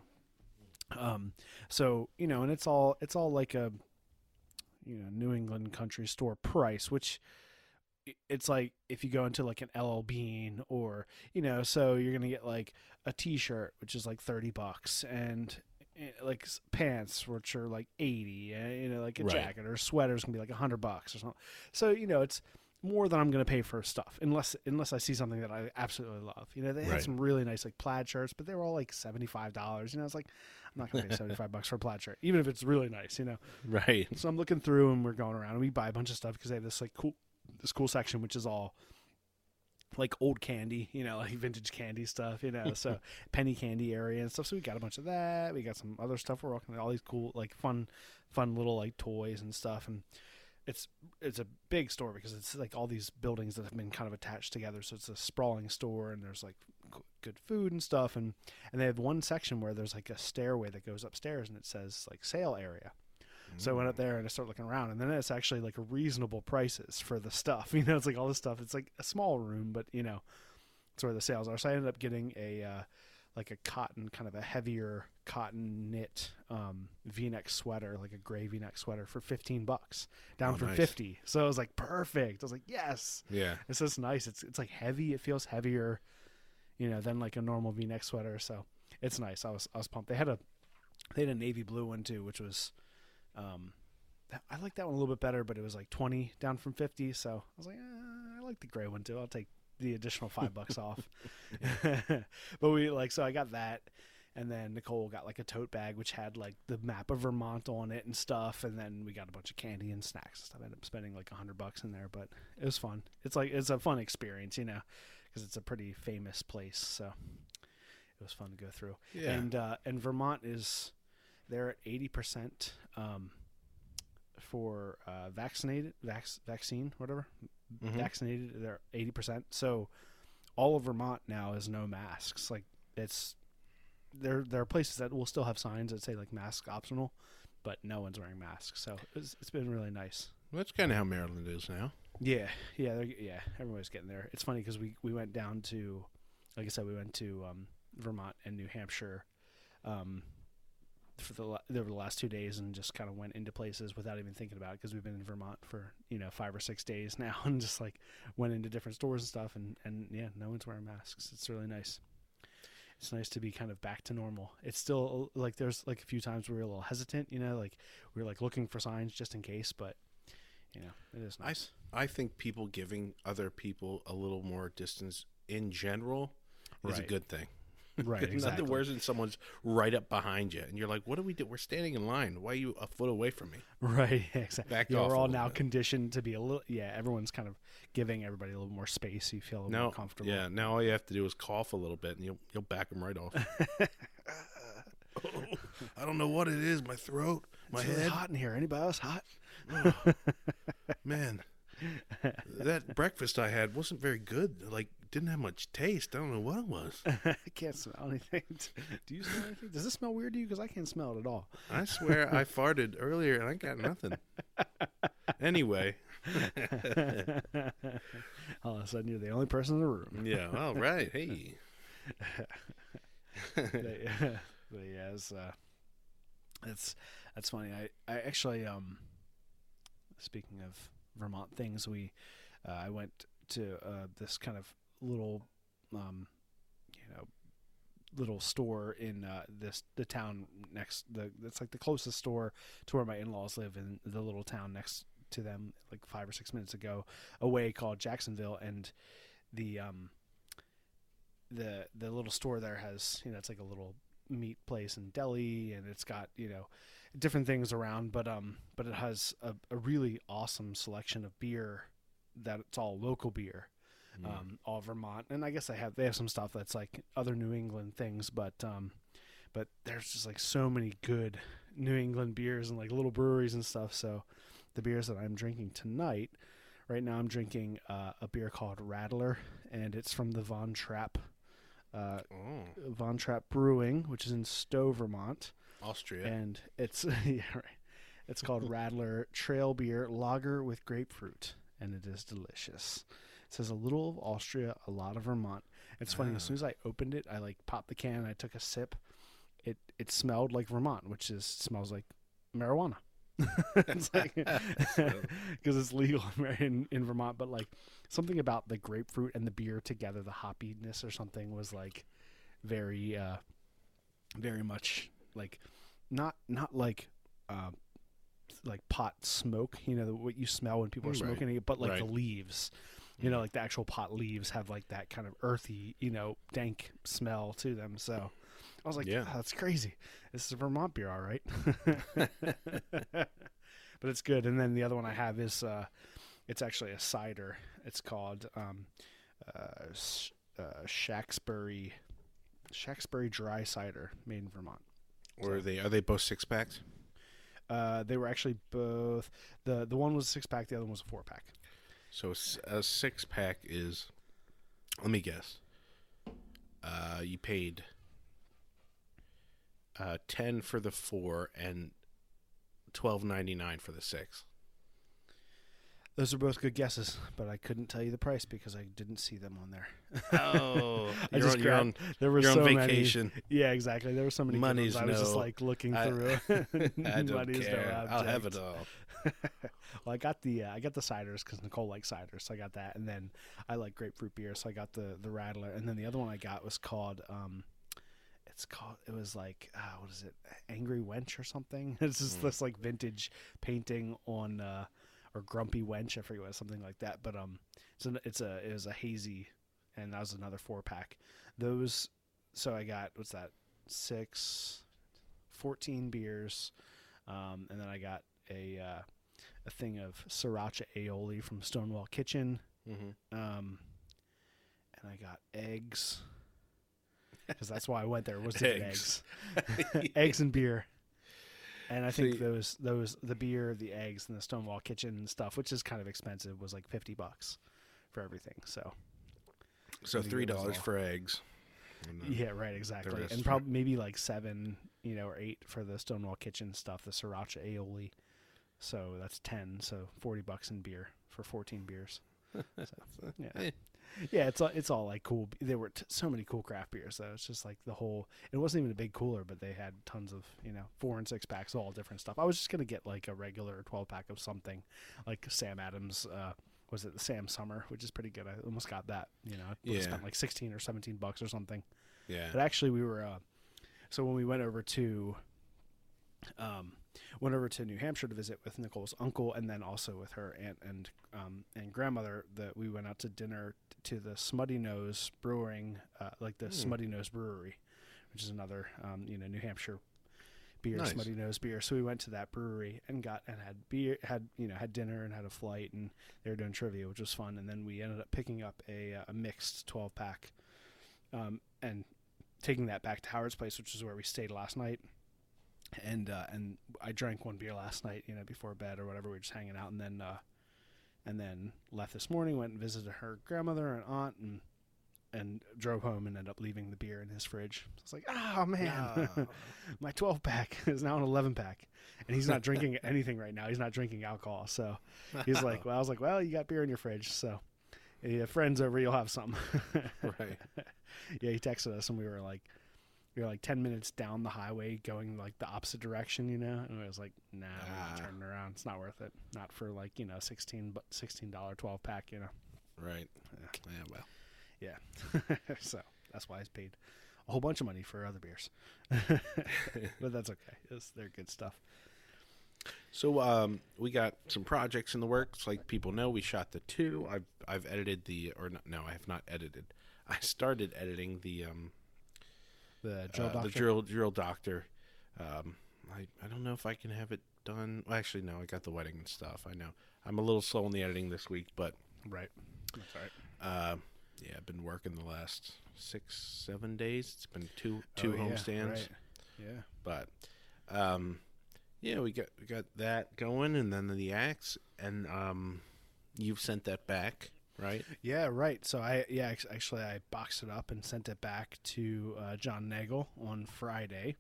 Um, so, you know, and it's all it's all like a, you know, New England country store price, which i- it's like if you go into like an L L Bean or, you know, so you're going to get like a t-shirt, which is like thirty bucks, and eh, like s- pants, which are like eighty, and, you know, like a Right. jacket or sweaters can be like a hundred bucks or something. So, you know, it's more than I'm going to pay for stuff unless, unless I see something that I absolutely love. You know, they had Right. some really nice like plaid shirts, but they were all like seventy-five dollars. You know, it's like, I'm not going to pay seventy-five bucks for a plaid shirt, even if it's really nice, you know? right. So I'm looking through and we're going around and we buy a bunch of stuff because they have this like cool, this cool section, which is all like old candy, you know, like vintage candy stuff, you know, so penny candy area and stuff. So we got a bunch of that. We got some other stuff. We're walking all these cool, like fun, fun little like toys and stuff. And it's, it's a big store because it's like all these buildings that have been kind of attached together. So it's a sprawling store and there's like g- good food and stuff. And, and they have one section where there's like a stairway that goes upstairs and it says like sale area. So I went up there and I started looking around, and then it's actually like reasonable prices for the stuff. You know, it's like all this stuff. It's like a small room, but you know, it's where the sales are. So I ended up getting a uh, like a cotton, kind of a heavier cotton knit um, V-neck sweater, like a gray V-neck sweater for fifteen bucks, down Oh, from nice. fifty. So I was like, perfect. I was like, yes. Yeah. It's just nice. It's it's like heavy. It feels heavier. you know, than like a normal V-neck sweater. So it's nice. I was I was pumped. They had a they had a navy blue one too, which was, um, I like that one a little bit better, but it was like twenty down from fifty. So I was like, eh, I like the gray one too. I'll take the additional five bucks off. But we like, so I got that. And then Nicole got like a tote bag, which had like the map of Vermont on it and stuff. And then we got a bunch of candy and snacks and stuff. I ended up spending like a hundred bucks in there, but it was fun. It's like, it's a fun experience, you know, because it's a pretty famous place. So it was fun to go through. Yeah. And, uh, and Vermont is, they're at eighty percent, um, for, uh, vaccinated, vac- vaccine, whatever, Mm-hmm. vaccinated. They're eighty percent. So all of Vermont now is no masks. Like it's, There, there are places that will still have signs that say like mask optional, but no one's wearing masks. So it's, it's been really nice. Well, that's kind of how Maryland is now. Yeah, yeah, they're- yeah. Everybody's getting there. It's funny because we, we went down to, like I said, we went to um, Vermont and New Hampshire um, for the la- over the last two days and just kind of went into places without even thinking about it because we've been in Vermont for you know five or six days now and just like went into different stores and stuff and, and yeah, no one's wearing masks. It's really nice. It's nice to be kind of back to normal. It's still like there's like a few times we were a little hesitant, you know, like we were like looking for signs just in case, but you know, it is nice. I, I think people giving other people a little more distance in general is a Right. good thing. Right, exactly. Nothing worse than someone's right up behind you, and you're like, "What do we do? We're standing in line. Why are you a foot away from me?" Right, exactly. Back Yeah, off we're a all little now bit. conditioned to be a little. Yeah, everyone's kind of giving everybody a little more space. So you feel a little Now, more comfortable. yeah. Now all you have to do is cough a little bit, and you'll you'll back them right off. I don't know what it is. My throat, my It's really head. hot in here. Anybody else hot? Man, that breakfast I had wasn't very good. Like, didn't have much taste. I don't know what it was. I can't smell anything. Do you smell anything? Does this smell weird to you? Because I can't smell it at all. I swear I farted earlier and I got nothing. Anyway, All of a sudden, you're the only person in the room. yeah. All right. Hey. but, yeah, but yeah, it's uh, it's that's funny. I I actually um, speaking of Vermont things, we uh, I went to uh, this kind of little um, you know, little store in uh, this the town next the it's like the closest store to where my in-laws live in the little town next to them, like five or six minutes ago away, called Jacksonville. And the um the the little store there has, you know, it's like a little meat place and deli, and it's got, you know, different things around, but um but it has a, a really awesome selection of beer that it's all local beer. Mm. Um, all Vermont, and I guess they have they have some stuff that's like other New England things, but um, but there's just like so many good New England beers and like little breweries and stuff. So the beers that I'm drinking tonight, right now I'm drinking uh, a beer called Rattler, and it's from the Von Trapp, uh, Oh, Von Trapp Brewing, which is in Stowe, Vermont, Austria. and it's yeah right, it's called Rattler Trail Beer Lager with grapefruit, and it is delicious. It says a little of Austria, a lot of Vermont. It's funny, as soon as I opened it, I like popped the can and I took a sip. It it smelled like Vermont, which is smells like marijuana. It's like because it's legal in, in Vermont, but like something about the grapefruit and the beer together, the hoppiness or something was like very uh very much like not not like uh, like pot smoke, you know, what you smell when people are Right. smoking it, but like Right. the leaves. You know, like the actual pot leaves have like that kind of earthy, you know, dank smell to them. So I was like, Yeah. yeah, that's crazy. This is a Vermont beer, all right. But it's good. And then the other one I have is, uh, it's actually a cider. It's called um, uh, Sh- uh, Shacksbury, Shacksbury Dry Cider, made in Vermont. Or are they are they both six packs? Uh, they were actually both, the, the one was a six pack, the other one was a four pack. So a s- a six pack is, let me guess. Uh, you paid uh, ten for the four and twelve ninety nine for the six. Those are both good guesses, but I couldn't tell you the price because I didn't see them on there. Oh, I you're just on, you're on, grabbed- there were you're so on many- vacation. Yeah, exactly. There were so many good Money's ones. I was just no- like looking I- through. I don't Money's no care. I'll have it object. Well, I got the uh, I got the ciders because Nicole likes ciders, so I got that, and then I like grapefruit beer, so I got the the Rattler, and then the other one I got was called um, it's called it was like uh, what is it, Angry Wench or something? It's just mm. this like vintage painting on uh, or Grumpy Wench, I forget what, something like that, but um, it's an, it's a it was a hazy, and that was another four pack. Those, so I got what's that six, fourteen beers, um, and then I got a. Uh, a thing of sriracha aioli from Stonewall Kitchen. Mm-hmm. Um, and I got eggs because that's why I went there. Was to get eggs, eggs and beer. And I think See, those, those, the beer, the eggs and the Stonewall Kitchen stuff, which is kind of expensive, was like fifty bucks for everything. So, so three dollars for eggs. Yeah, right. Exactly. And probably maybe like seven, you know, or eight for the Stonewall Kitchen stuff, the sriracha aioli. So that's ten. So forty bucks in beer for fourteen beers. So, yeah, yeah. It's all it's all like cool. There were t- so many cool craft beers. Though it's just like the whole. It wasn't even a big cooler, but they had tons of you know four and six packs, all different stuff. I was just gonna get like a regular twelve pack of something, like Sam Adams. Uh, was it the Sam Summer, which is pretty good. I almost got that. You know, I yeah. spent like sixteen or seventeen bucks or something. Yeah. But actually, we were. Uh, so when we went over to. Um, went over to New Hampshire to visit with Nicole's uncle, and then also with her aunt and um, and grandmother. That we went out to dinner to the Smutty Nose Brewing, uh, like the mm. Smutty Nose Brewery, which is another um, you know New Hampshire beer, nice. Smutty Nose beer. So we went to that brewery and got and had beer, had you know had dinner and had a flight, and they were doing trivia, which was fun. And then we ended up picking up a a mixed twelve pack, um, and taking that back to Howard's place, which is where we stayed last night. And uh, and I drank one beer last night, you know, before bed or whatever. We were just hanging out, and then uh, and then left this morning. Went and visited her grandmother and aunt, and and drove home and ended up leaving the beer in his fridge. So I was like, oh man, no. My twelve pack is now an eleven pack, and he's not drinking anything right now. He's not drinking alcohol, so he's like, well, I was like, well, you got beer in your fridge, so if you have friends over, you'll have some. Right. Yeah, he texted us, and we were like. We were like ten minutes down the highway going like the opposite direction, you know? And I was like, nah, we're not turning around. It's not worth it. Not for like, you know, sixteen but sixteen dollars twelve pack, you know? Right. Yeah, yeah well. Yeah. So that's why I paid a whole bunch of money for other beers. But that's okay. It's, they're good stuff. So um, we got some projects in the works. Like people know, we shot the two. I've, I've edited the, or not, no, I have not edited. I started editing the, um, The drill uh, doctor. The drill drill doctor. Um, I I don't know if I can have it done. Well, actually, no. I got the wedding and stuff. I know. I'm a little slow in the editing this week, but right. That's right. Uh, yeah, I've been working the last six, seven days. It's been two two oh, homestands. Yeah, right. Yeah. But, um, yeah, we got we got that going, and then the axe, and um, you've sent that back. Right. Yeah. Right. So I, yeah, actually I boxed it up and sent it back to uh, John Nagel on Friday.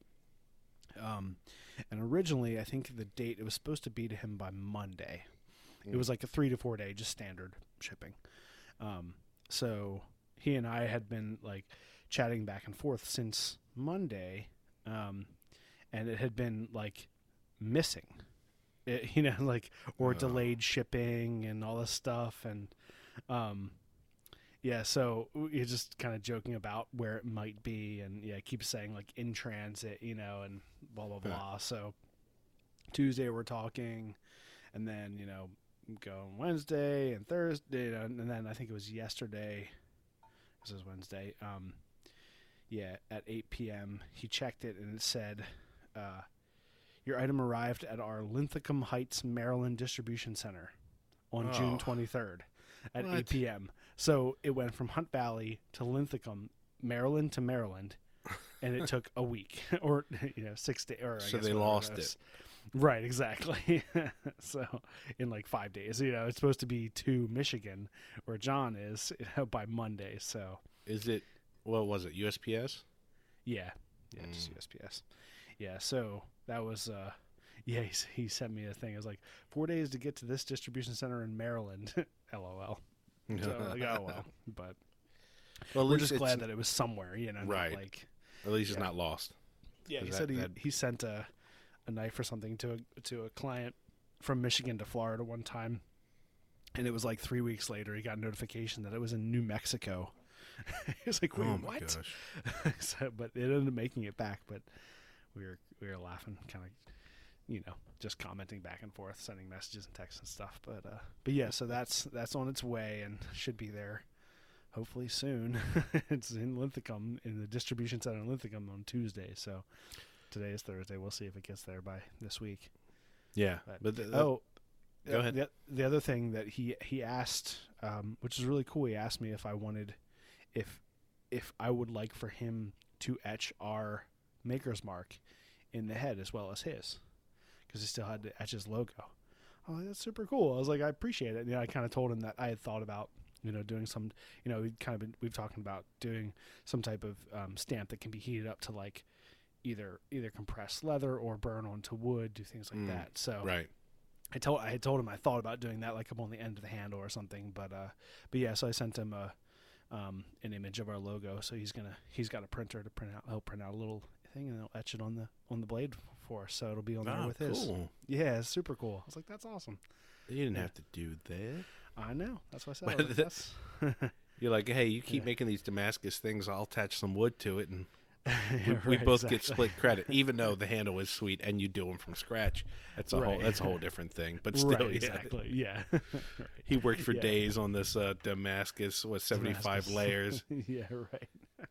Um, and originally I think the date, it was supposed to be to him by Monday. Mm. It was like a three to four day, just standard shipping. Um, so he and I had been like chatting back and forth since Monday. Um, and it had been like missing, it, you know, like, or oh. delayed shipping and all this stuff. And, Um, yeah, so you're just kind of joking about where it might be, and yeah, keep saying like in transit, you know, and blah blah blah. Yeah. So Tuesday we're talking, and then you know, go Wednesday and Thursday, you know, and then I think it was yesterday. This is Wednesday. Um, yeah, at eight p.m. he checked it and it said, uh, "Your item arrived at our Linthicum Heights, Maryland distribution center on oh. June twenty-third." At what? eight p.m. So it went from Hunt Valley to Linthicum, Maryland to Maryland, and it took a week or you know six days. Or I so guess they lost it. Right, exactly. So in like five days, you know, it's supposed to be to Michigan, where John is, you know, by Monday. So is it? What was it? U S P S? Yeah, yeah, mm. just U S P S. Yeah, so that was. Uh, Yeah, he, he sent me a thing. It was like, four days to get to this distribution center in Maryland. LOL. So I'm like, oh, well. But well, we're just glad that it was somewhere, you know. Right. Like, at least yeah. it's not lost. Yeah, he that, said he, that... he sent a, a knife or something to a, to a client from Michigan to Florida one time, and it was like three weeks later he got a notification that it was in New Mexico. He was like, "Wait, Oh my what?" gosh. So, but it ended up making it back. But we were we were laughing, kind of, you know, just commenting back and forth, sending messages and texts and stuff. But uh, but yeah, so that's that's on its way and should be there hopefully soon. It's in Linthicum, in the distribution center in Linthicum on Tuesday. So today is Thursday. We'll see if it gets there by this week. Yeah, But, but the, the, oh, go uh, ahead. The, the other thing that he he asked, um, which is really cool, he asked me if I wanted, if if I would like for him to etch our Maker's Mark in the head as well as his, because he still had to etch his logo. Oh, that's super cool. I was like, I appreciate it. And, you know, I kind of told him that I had thought about, you know, doing some, you know, we've kind of been, we've talking about doing some type of um, stamp that can be heated up to like either either compressed leather or burn onto wood, do things like Mm, that. So right. I told I had told him I thought about doing that, like up on the end of the handle or something. But uh, but yeah, so I sent him a um, an image of our logo. So he's gonna he's got a printer to print out. He'll print out a little thing and he'll etch it on the on the blade for us. So it'll be on there Oh, with his. cool. Yeah, it's super cool. I was like, that's awesome. You didn't Yeah. have to do that. I know. That's what I said. I But was like, that's You're like, hey, you keep Yeah. making these Damascus things. I'll attach some wood to it, and we, Yeah, we right, both get exactly. split credit, even though the handle is sweet and you do them from scratch. That's a whole Right. that's a whole different thing. But still, right, yeah. exactly. Yeah. Right. He worked for Yeah. days on this uh, Damascus with seventy-five Damascus. layers. Yeah, right.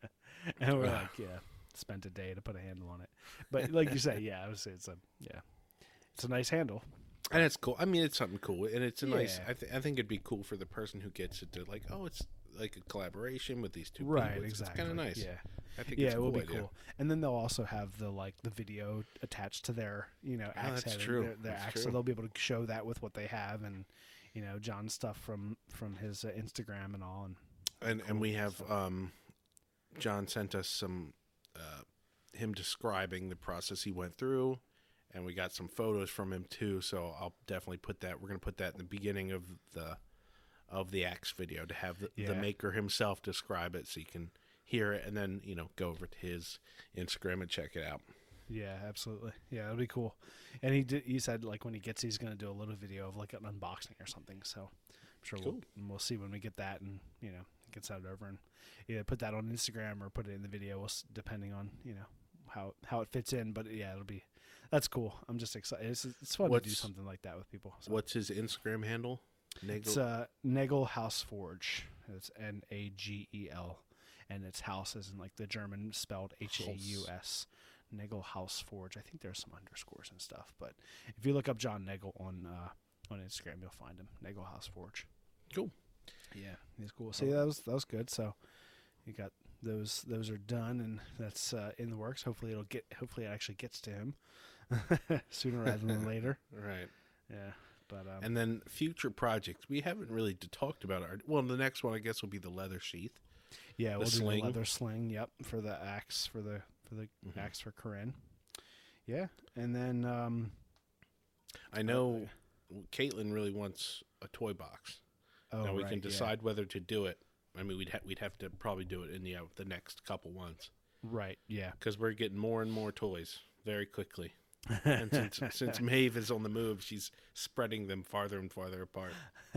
And we're like, yeah, spent a day to put a handle on it. But like you say, yeah, I would say it's a yeah, it's a nice handle. And it's cool. I mean, it's something cool, and it's a nice. Yeah. I, th- I think it'd be cool for the person who gets it to like, oh, it's like a collaboration with these two Right, people. It's, exactly. It's kind of nice. Yeah, I think yeah, it's a it will cool be idea. cool. And then they'll also have the like the video attached to their you know axe that's head and true. their, their That's axe, true. so they'll be able to show that with what they have and you know John's stuff from from his uh, Instagram and all. And And and we have So- um, John sent us some uh, him describing the process he went through, and we got some photos from him too. So I'll definitely put that. We're gonna put that in the beginning of the of the axe video to have the, the Yeah. maker himself describe it, so you can hear it, and then you know go over to his Instagram and check it out. Yeah, absolutely. Yeah, it'll be cool. And he did. He said like when he gets, he's gonna do a little video of like an unboxing or something. So I'm sure Cool. we'll we'll see when we get that, and you know gets that over, and either put that on Instagram or put it in the video, we'll, s- depending on you know how how it fits in. But yeah, it'll be that's cool. I'm just excited. It's, it's fun to do What's- something like that with people. So. What's his Instagram handle? It's Nagel. uh, Nagel House Forge. It's N A G E L, and it's house as in like the German spelled H A U S. Nagel House Forge. I think there's some underscores and stuff, but if you look up John Nagel on uh, on Instagram, you'll find him. Nagel House Forge. Cool. Yeah, he's cool. See, that was that was good. So you got those those are done, and that's uh, in the works. Hopefully it'll get. Hopefully it actually gets to him sooner rather than later. Right. Yeah, but um, And then future projects. We haven't really d- talked about our. Well, the next one I guess will be the leather sheath. yeah, we'll do sling. the leather sling. Yep, for the axe for the for the Mhm. axe for Corinne. Yeah, and then um, I know Caitlin really wants a toy box. oh, now we right, can yeah. decide whether to do it. I mean, we'd ha- we'd have to probably do it in the uh, the next couple months Right. Yeah. because we're getting more and more toys very quickly. And since since Maeve is on the move, she's spreading them farther and farther apart.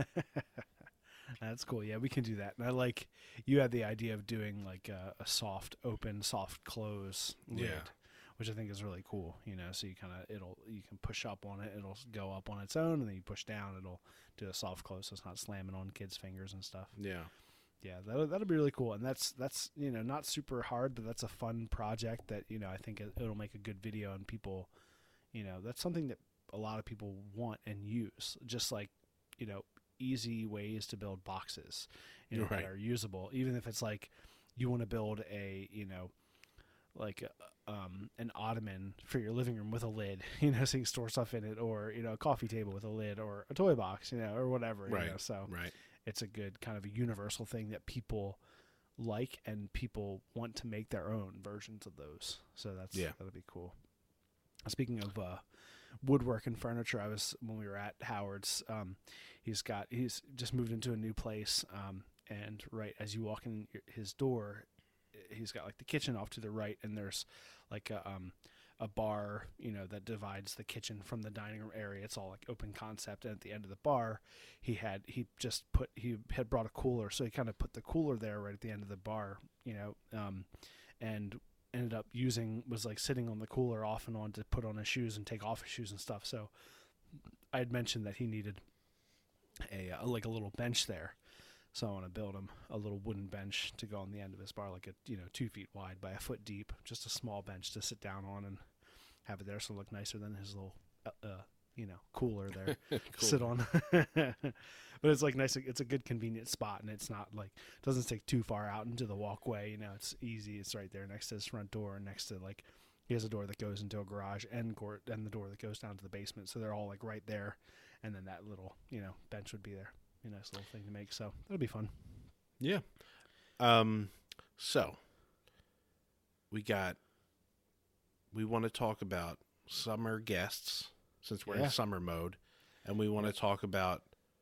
That's cool. Yeah, we can do that. And I like you had the idea of doing like a, a soft open, soft close lid, Yeah. which I think is really cool. You know, so you kind of it'll you can push up on it, it'll go up on its own, and then you push down, it'll do a soft close, so it's not slamming on kids' fingers and stuff. Yeah. Yeah, that'll that'll be really cool, and that's that's you know not super hard, but that's a fun project that you know I think it, it'll make a good video, and people, you know, that's something that a lot of people want and use, just like you know easy ways to build boxes, you know, Right. that are usable, even if it's like you want to build a you know like a, um, an ottoman for your living room with a lid, you know, so you can store stuff in it, or you know a coffee table with a lid, or a toy box, you know, or whatever, Right. you know, so. Right. It's a good kind of a universal thing that people like, and people want to make their own versions of those. So that's Yeah. that'll be cool. Speaking of uh, woodwork and furniture, I was when we were at Howard's. Um, he's got he's just moved into a new place, um, and right as you walk in your- his door, he's got like the kitchen off to the right, and there's like a um, a bar, you know, that divides the kitchen from the dining room area. It's all like open concept. And at the end of the bar, he had he just put he had brought a cooler, so he kind of put the cooler there right at the end of the bar, you know, um, and ended up using was like sitting on the cooler off and on to put on his shoes and take off his shoes and stuff. So I had mentioned that he needed a, a like a little bench there. So I want to build him a little wooden bench to go on the end of his bar, like a, you know, two feet wide by a foot deep, just a small bench to sit down on and have it there, so it'll look nicer than his little, uh, uh you know, cooler there to sit on. But it's like nice. It's a good convenient spot, and it's not like doesn't stick too far out into the walkway. You know, it's easy. It's right there next to his front door, and next to like he has a door that goes into a garage and court, and the door that goes down to the basement. So they're all like right there, and then that little, you know, bench would be there. A nice little thing to make, so that'll be fun. Yeah. Um. So we got. We want to talk about summer guests since we're Yeah. in summer mode, and we want to talk about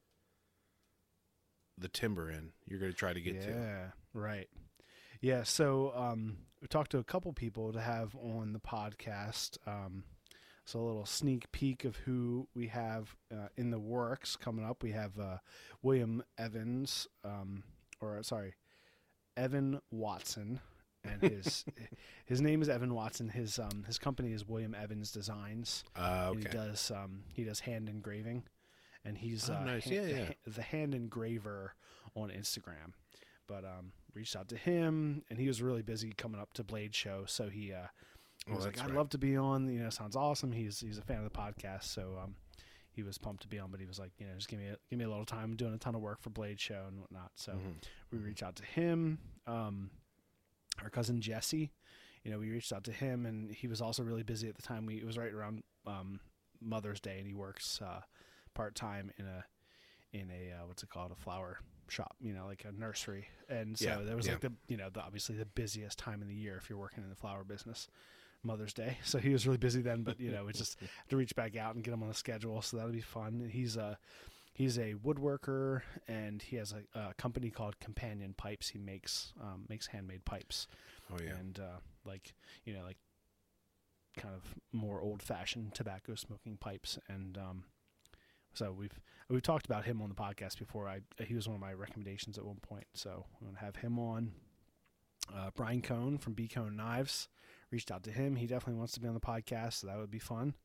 the Timber Inn. You're going to try to get yeah, to. Yeah. Right. Yeah. So um, we talked to a couple people to have on the podcast. Um, So a little sneak peek of who we have uh, in the works coming up. We have uh, William Evans, um, or sorry, Evan Watson, and his his name is Evan Watson. His um, his company is William Evans Designs. Uh, And okay. he does um, he does hand engraving, and he's Oh, uh, nice. hand- Yeah, the, yeah. ha- the hand engraver on Instagram. But um, reached out to him, and he was really busy coming up to Blade Show, so he. Uh, I Oh, was like, that's I'd right. love to be on. You know, sounds awesome. He's he's a fan of the podcast, so um, he was pumped to be on. But he was like, you know, just give me a, give me a little time. I'm doing a ton of work for Blade Show and whatnot. So Mhm. we reached out to him. Um, our cousin Jesse, you know, we reached out to him, and he was also really busy at the time. We it was right around um, Mother's Day, and he works uh, part time in a in a uh, what's it called, a flower shop, you know, like a nursery. And so Yeah, there was yeah. like the you know the, obviously the busiest time in the year if you're working in the flower business. Mother's Day, so he was really busy then. But you know, we just had to reach back out and get him on the schedule, so that'll be fun. He's a he's a woodworker, and he has a, a company called Companion Pipes. He makes um, makes handmade pipes, Oh yeah. and uh, like you know, like kind of more old fashioned tobacco smoking pipes. And um, so we've we've talked about him on the podcast before. I he was one of my recommendations at one point, so I'm gonna have him on. Uh, Brian Cohn from B Cone Knives. Reached out to him. He definitely wants to be on the podcast, so that would be fun.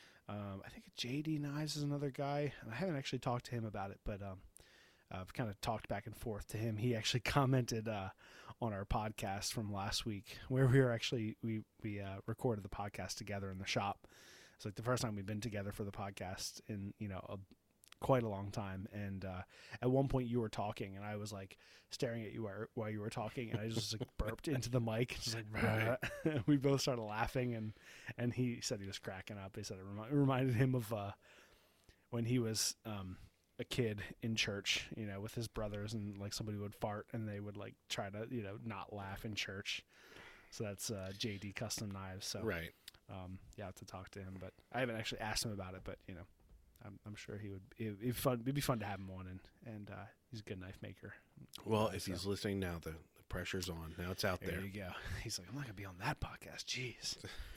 Um, I think J D Knives is another guy. I haven't actually talked to him about it, but um, I've kind of talked back and forth to him. He actually commented uh, on our podcast from last week, where we were actually we we uh, recorded the podcast together in the shop. It's like the first time we've been together for the podcast in you know a, quite a long time. And uh, at one point you were talking, and I was like staring at you while, while you were talking, and I just like burped into the mic, just like Right. we both started laughing, and and he said he was cracking up. He said it, remi- it reminded him of uh, when he was um, a kid in church, you know, with his brothers, and like somebody would fart, and they would like try to you know not laugh in church. So that's uh, J D Custom Knives. So Right. um, yeah, I have to talk to him, but I haven't actually asked him about it. But you know, I'm, I'm sure he would. It'd be fun. It'd be fun to have him on, and and uh, he's a good knife maker. Well, Uh, if so he's listening now, the, the pressure's on. Now it's out there there. you go. He's like, I'm not gonna be on that podcast. Jeez.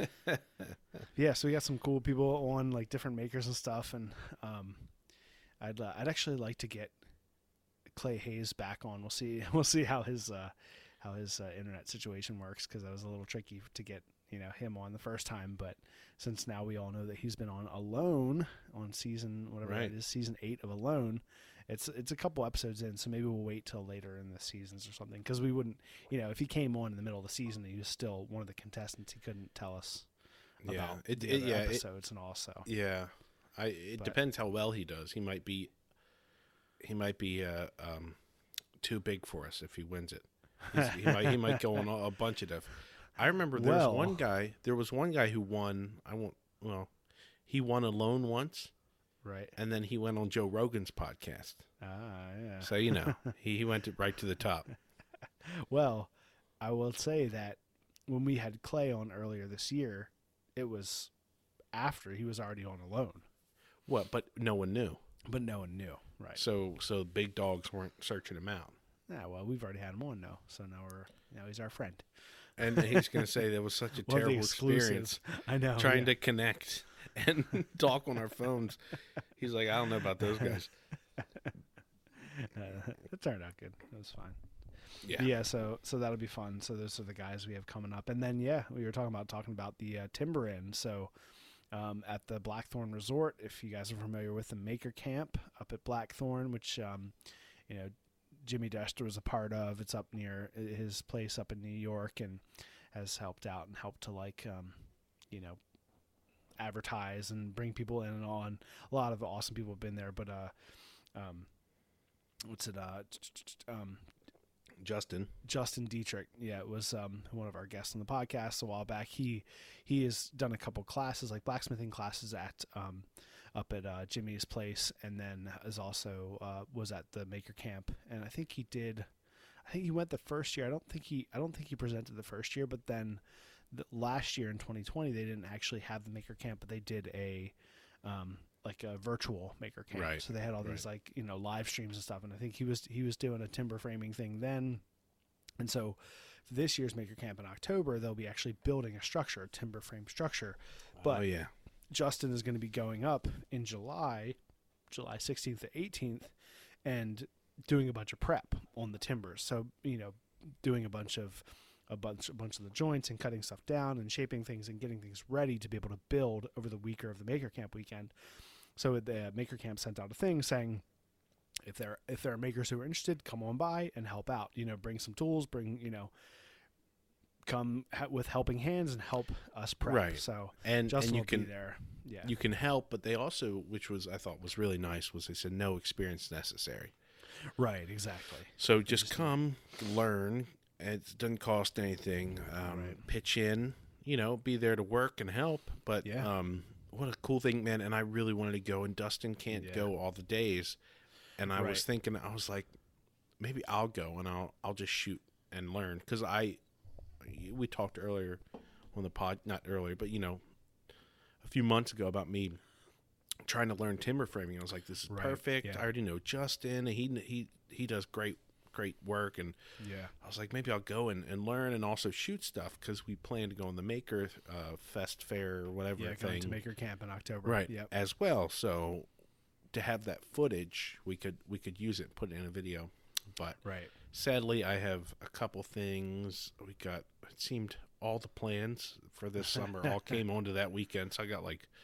Yeah, so we got some cool people on, like different makers and stuff, and um, I'd uh, I'd actually like to get Clay Hayes back on. We'll see. We'll see how his uh, how his uh, internet situation works, because that was a little tricky to get you know him on the first time. But since now we all know that he's been on Alone on season whatever Right. that is, season eight of Alone. It's it's a couple episodes in, so maybe we'll wait till later in the seasons or something, because we wouldn't, you know, if he came on in the middle of the season and he was still one of the contestants, he couldn't tell us Yeah. about It, the it, other yeah. It, episodes and all. So yeah. I. It But- depends how well he does. He might be. He might be uh, um, too big for us if he wins it. He's, he might. He might go on a, a bunch of stuff. I remember there Well- was one guy. There was one guy who won. I won't. Well, he won Alone once, right, and then he went on Joe Rogan's podcast. ah, yeah. So you know, he he went to, right to the top. Well, I will say that when we had Clay on earlier this year, it was after he was already on Alone, What? But no one knew. but no one knew, right? So so big dogs weren't searching him out. Ah, well, we've already had him on now, so now we're now he's our friend. And he's going to say that was such a Well, the terrible exclusive. experience I know. trying yeah. to connect and talk on our phones. He's like, I don't know about those guys. Uh, it turned out good. It was fine. Yeah. Yeah. So so that'll be fun. So those are the guys we have coming up, and then yeah, we were talking about talking about the uh, Timber Inn. So um, at the Blackthorn Resort, if you guys are familiar with the Maker Camp up at Blackthorn, which um, you know Jimmy Dester was a part of. It's up near his place up in New York, and has helped out and helped to like um, you know advertise and bring people in and on. A lot of awesome people have been there, but uh, um, what's it? Uh, um. Justin. Justin Dietrich, yeah, it was um, one of our guests on the podcast a while back. He he has done a couple classes, like blacksmithing classes at um, up at uh, Jimmy's place, and then is also uh, was at the Maker Camp. And I think he did. I think he went the first year. I don't think he. I don't think he presented the first year, but then the, last year in twenty twenty they didn't actually have the Maker Camp, but they did a. Um, like a virtual Maker Camp. Right. So they had all these Right. like, you know, live streams and stuff. And I think he was, he was doing a timber framing thing then. And so for this year's Maker Camp in October, they'll be actually building a structure, a timber frame structure. But oh, yeah. Justin is going to be going up in July, July sixteenth to eighteenth, and doing a bunch of prep on the timbers. So, you know, doing a bunch of, a bunch, a bunch of the joints and cutting stuff down and shaping things and getting things ready to be able to build over the week of the Maker Camp weekend. So the Maker Camp sent out a thing saying, if there if there are makers who are interested, come on by and help out. You know, bring some tools, bring you know, come ha- with helping hands and help us prep. Right. So And, Justin and you will can be there. Yeah. you can help, but they also, which was I thought was really nice, was they said no experience necessary. Right. Exactly. So just come, learn. It doesn't cost anything. Um, Right. Pitch in, you know, be there to work and help. But Yeah. um, what a cool thing, man! And I really wanted to go, and Dustin can't Yeah. go all the days. And I Right. was thinking, I was like, maybe I'll go and I'll I'll just shoot and learn because I we talked earlier on the pod, not earlier, but you know, a few months ago about me trying to learn timber framing. I was like, this is Right, perfect. yeah. I already know Justin. He he he does great great work, and Yeah. I was like, maybe I'll go and, and learn and also shoot stuff because we plan to go on the Maker uh, Fest Fair or whatever Yeah. thing, Going to Maker Camp in October. right? Yep. As well, so to have that footage, we could we could use it, put it in a video. But Right. sadly, I have a couple things. We got it seemed all the plans for this summer all came onto that weekend, so I got like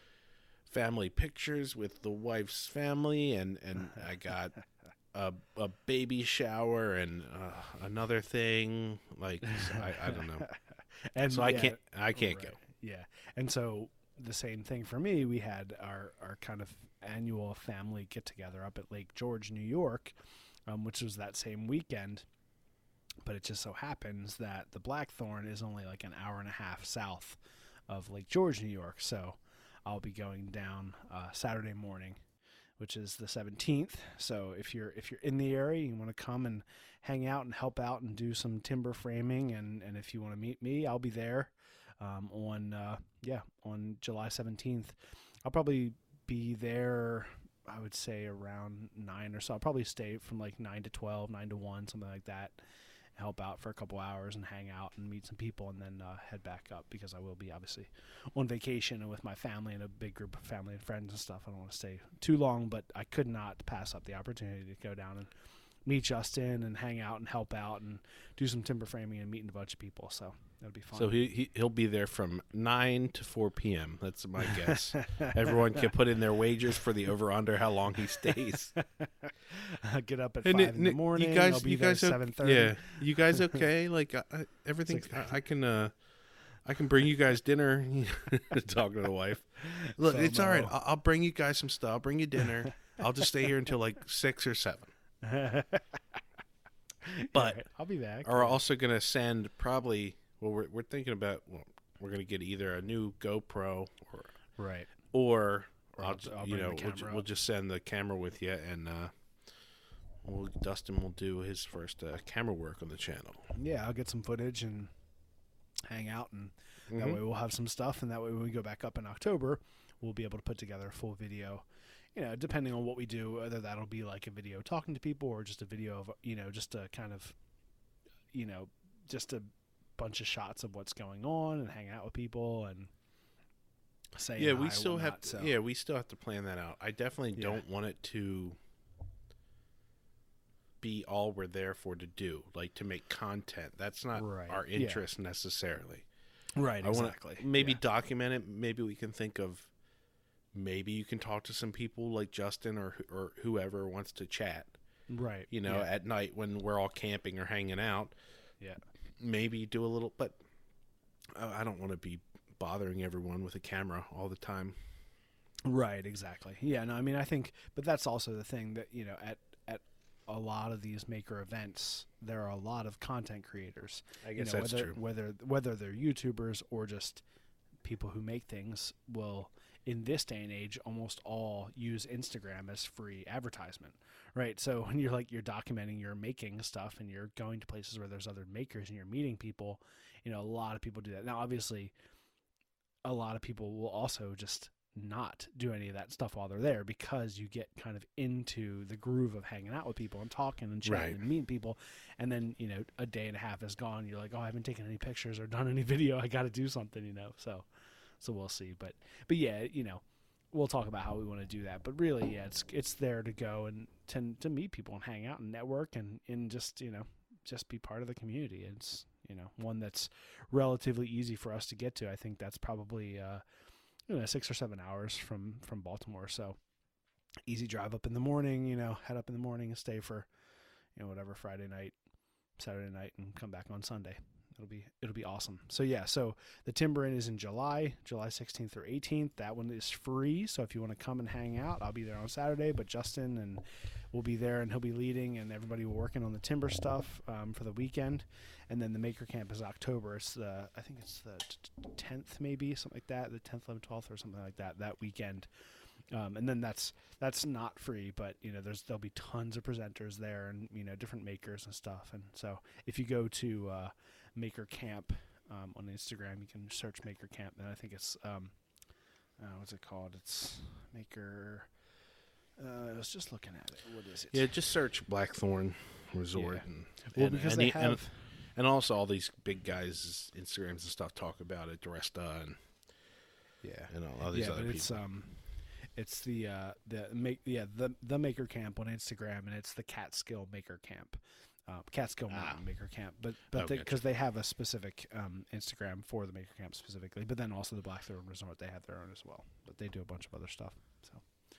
family pictures with the wife's family, and and I got a, a baby shower and uh, another thing like so I, I don't know. And So I yeah, can't I can't right. go. Yeah. And so the same thing for me, we had our, our kind of annual family get together up at Lake George, New York, um, which was that same weekend. But it just so happens that the Blackthorn is only like an hour and a half south of Lake George, New York. So I'll be going down uh, Saturday morning, which is the seventeenth. So if you're if you're in the area, you want to come and hang out and help out and do some timber framing, and, and if you want to meet me, I'll be there um, on uh, yeah on July seventeenth. I'll probably be there, I would say around nine or so. I'll probably stay from like nine to twelve, nine to one, something like that. Help out for a couple hours and hang out and meet some people, and then uh, head back up because I will be obviously on vacation and with my family and a big group of family and friends and stuff. I don't want to stay too long, but I could not pass up the opportunity to go down and meet Justin and hang out and help out and do some timber framing and meeting a bunch of people. So that'll be fun. So he, he he'll be there from nine to four p.m. That's my guess. Everyone can put in their wagers for the over under how long he stays. I'll get up at And five it- in the Nick, morning. You guys, I'll be you there guys, at o- seven thirty. yeah, you guys okay? Like uh, I- everything, I, I can, uh, I can bring you guys dinner. Talking to the wife. Look, it's all right. FOMO. I'll, I'll bring you guys some stuff. I'll bring you dinner. I'll just stay here until like six or seven. But Yeah, I'll be back. are also going to send probably. Well, we're we're thinking about. Well, we're going to get either a new GoPro or Right. or, Or I'll, I'll- ju- I'll you bring know the we'll, ju- camera we'll up. just send the camera with you, and uh, we'll, Dustin will do his first uh, camera work on the channel. Yeah, I'll get some footage and hang out, and that Mhm. way we'll have some stuff, and that way when we go back up in October, we'll be able to put together a full video you know, depending on what we do, whether that'll be like a video talking to people or just a video of, you know, just a kind of, you know, just a bunch of shots of what's going on and hang out with people and say yeah, we still have to, so. yeah, we still have to plan that out. I definitely Yeah. don't want it to be all we're there for to do, like to make content. That's not Right. our Yeah. interest necessarily. Right, I exactly. want to maybe Yeah. document it. Maybe we can think of, maybe you can talk to some people like Justin or or whoever wants to chat. Right. You know, yeah. at night when we're all camping or hanging out. Yeah. Maybe do a little, but I I don't want to be bothering everyone with a camera all the time. Right, exactly. Yeah, no, I mean, I think, but that's also the thing that, you know, at, at a lot of these maker events, there are a lot of content creators. I You guess know, that's whether, true. Whether, whether they're YouTubers or just people who make things will, in this day and age, almost all use Instagram as free advertisement, right? So when you're like, you're documenting your making stuff and you're going to places where there's other makers and you're meeting people, you know, a lot of people do that. Now, obviously, a lot of people will also just not do any of that stuff while they're there because you get kind of into the groove of hanging out with people and talking and chatting Right. and meeting people. And then, you know, a day and a half is gone. You're like, oh, I haven't taken any pictures or done any video. I got to do something, you know? So, so we'll see. But, but yeah, you know, we'll talk about how we want to do that. But really, yeah, it's, it's there to go and to, to meet people and hang out and network and, and just, you know, just be part of the community. It's, you know, one that's relatively easy for us to get to. I think that's probably, uh, you know, six or seven hours from, from Baltimore. So easy drive up in the morning, you know, head up in the morning and stay for, you know, whatever, Friday night, Saturday night, and come back on Sunday. It'll be, it'll be awesome. So yeah, so the Timber Inn is in July, July sixteenth through eighteenth. That one is free. So if you want to come and hang out, I'll be there on Saturday, but Justin and will be there and he'll be leading and everybody will working on the timber stuff, um, for the weekend. And then the Maker Camp is October. It's the, I think it's the tenth, maybe something like that. The tenth, eleventh, twelfth or something like that, that weekend. Um, and then that's, that's not free, but you know, there's, there'll be tons of presenters there and, you know, different makers and stuff. And so if you go to, uh, Maker Camp, um, on Instagram, you can search Maker Camp. And I think it's, um, uh, what's it called? It's Maker, uh, I was just looking at it. What is it? Yeah, just search Blackthorn Resort. Yeah. And, Well, and, because and, they he- and, have, and also all these big guys' Instagrams and stuff talk about it, Dresta and, yeah. and all, all these yeah, other but people. it's um, it's the uh the make yeah the the Maker Camp on Instagram, and it's the Catskill Maker Camp, uh, Catskill Mountain Ah. Maker Camp. But but Oh, because gotcha. they have a specific um Instagram for the Maker Camp specifically, but then also the Blackthorn Resort, they have their own as well. But they do a bunch of other stuff. So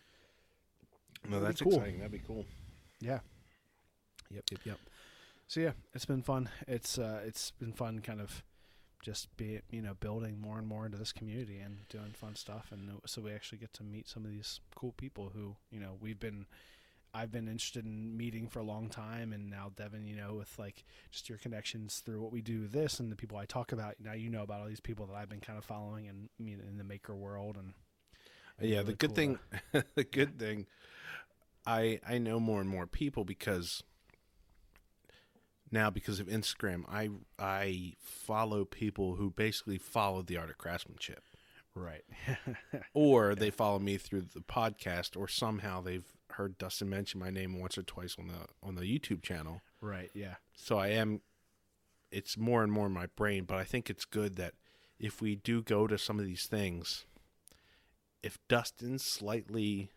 no, that'd be that's cool. exciting. That'd be cool. yeah, yep yep yep. So yeah, it's been fun. It's uh it's been fun, kind of just be you know building more and more into this community and doing fun stuff, and so we actually get to meet some of these cool people who you know we've been I've been interested in meeting for a long time, and now Devin, you know, with like just your connections through what we do with this and the people I talk about, now you know about all these people that I've been kind of following and you know, in the maker world. And it's Yeah, really the good cool thing, to- the good thing, I I know more and more people because now because of Instagram, I I follow people who basically follow the art of craftsmanship, right. or they follow me through the podcast, or somehow they've heard Dustin mention my name once or twice on the on the YouTube channel. Right. Yeah. So I am. It's more and more in my brain, but I think it's good that if we do go to some of these things, if Dustin's slightly,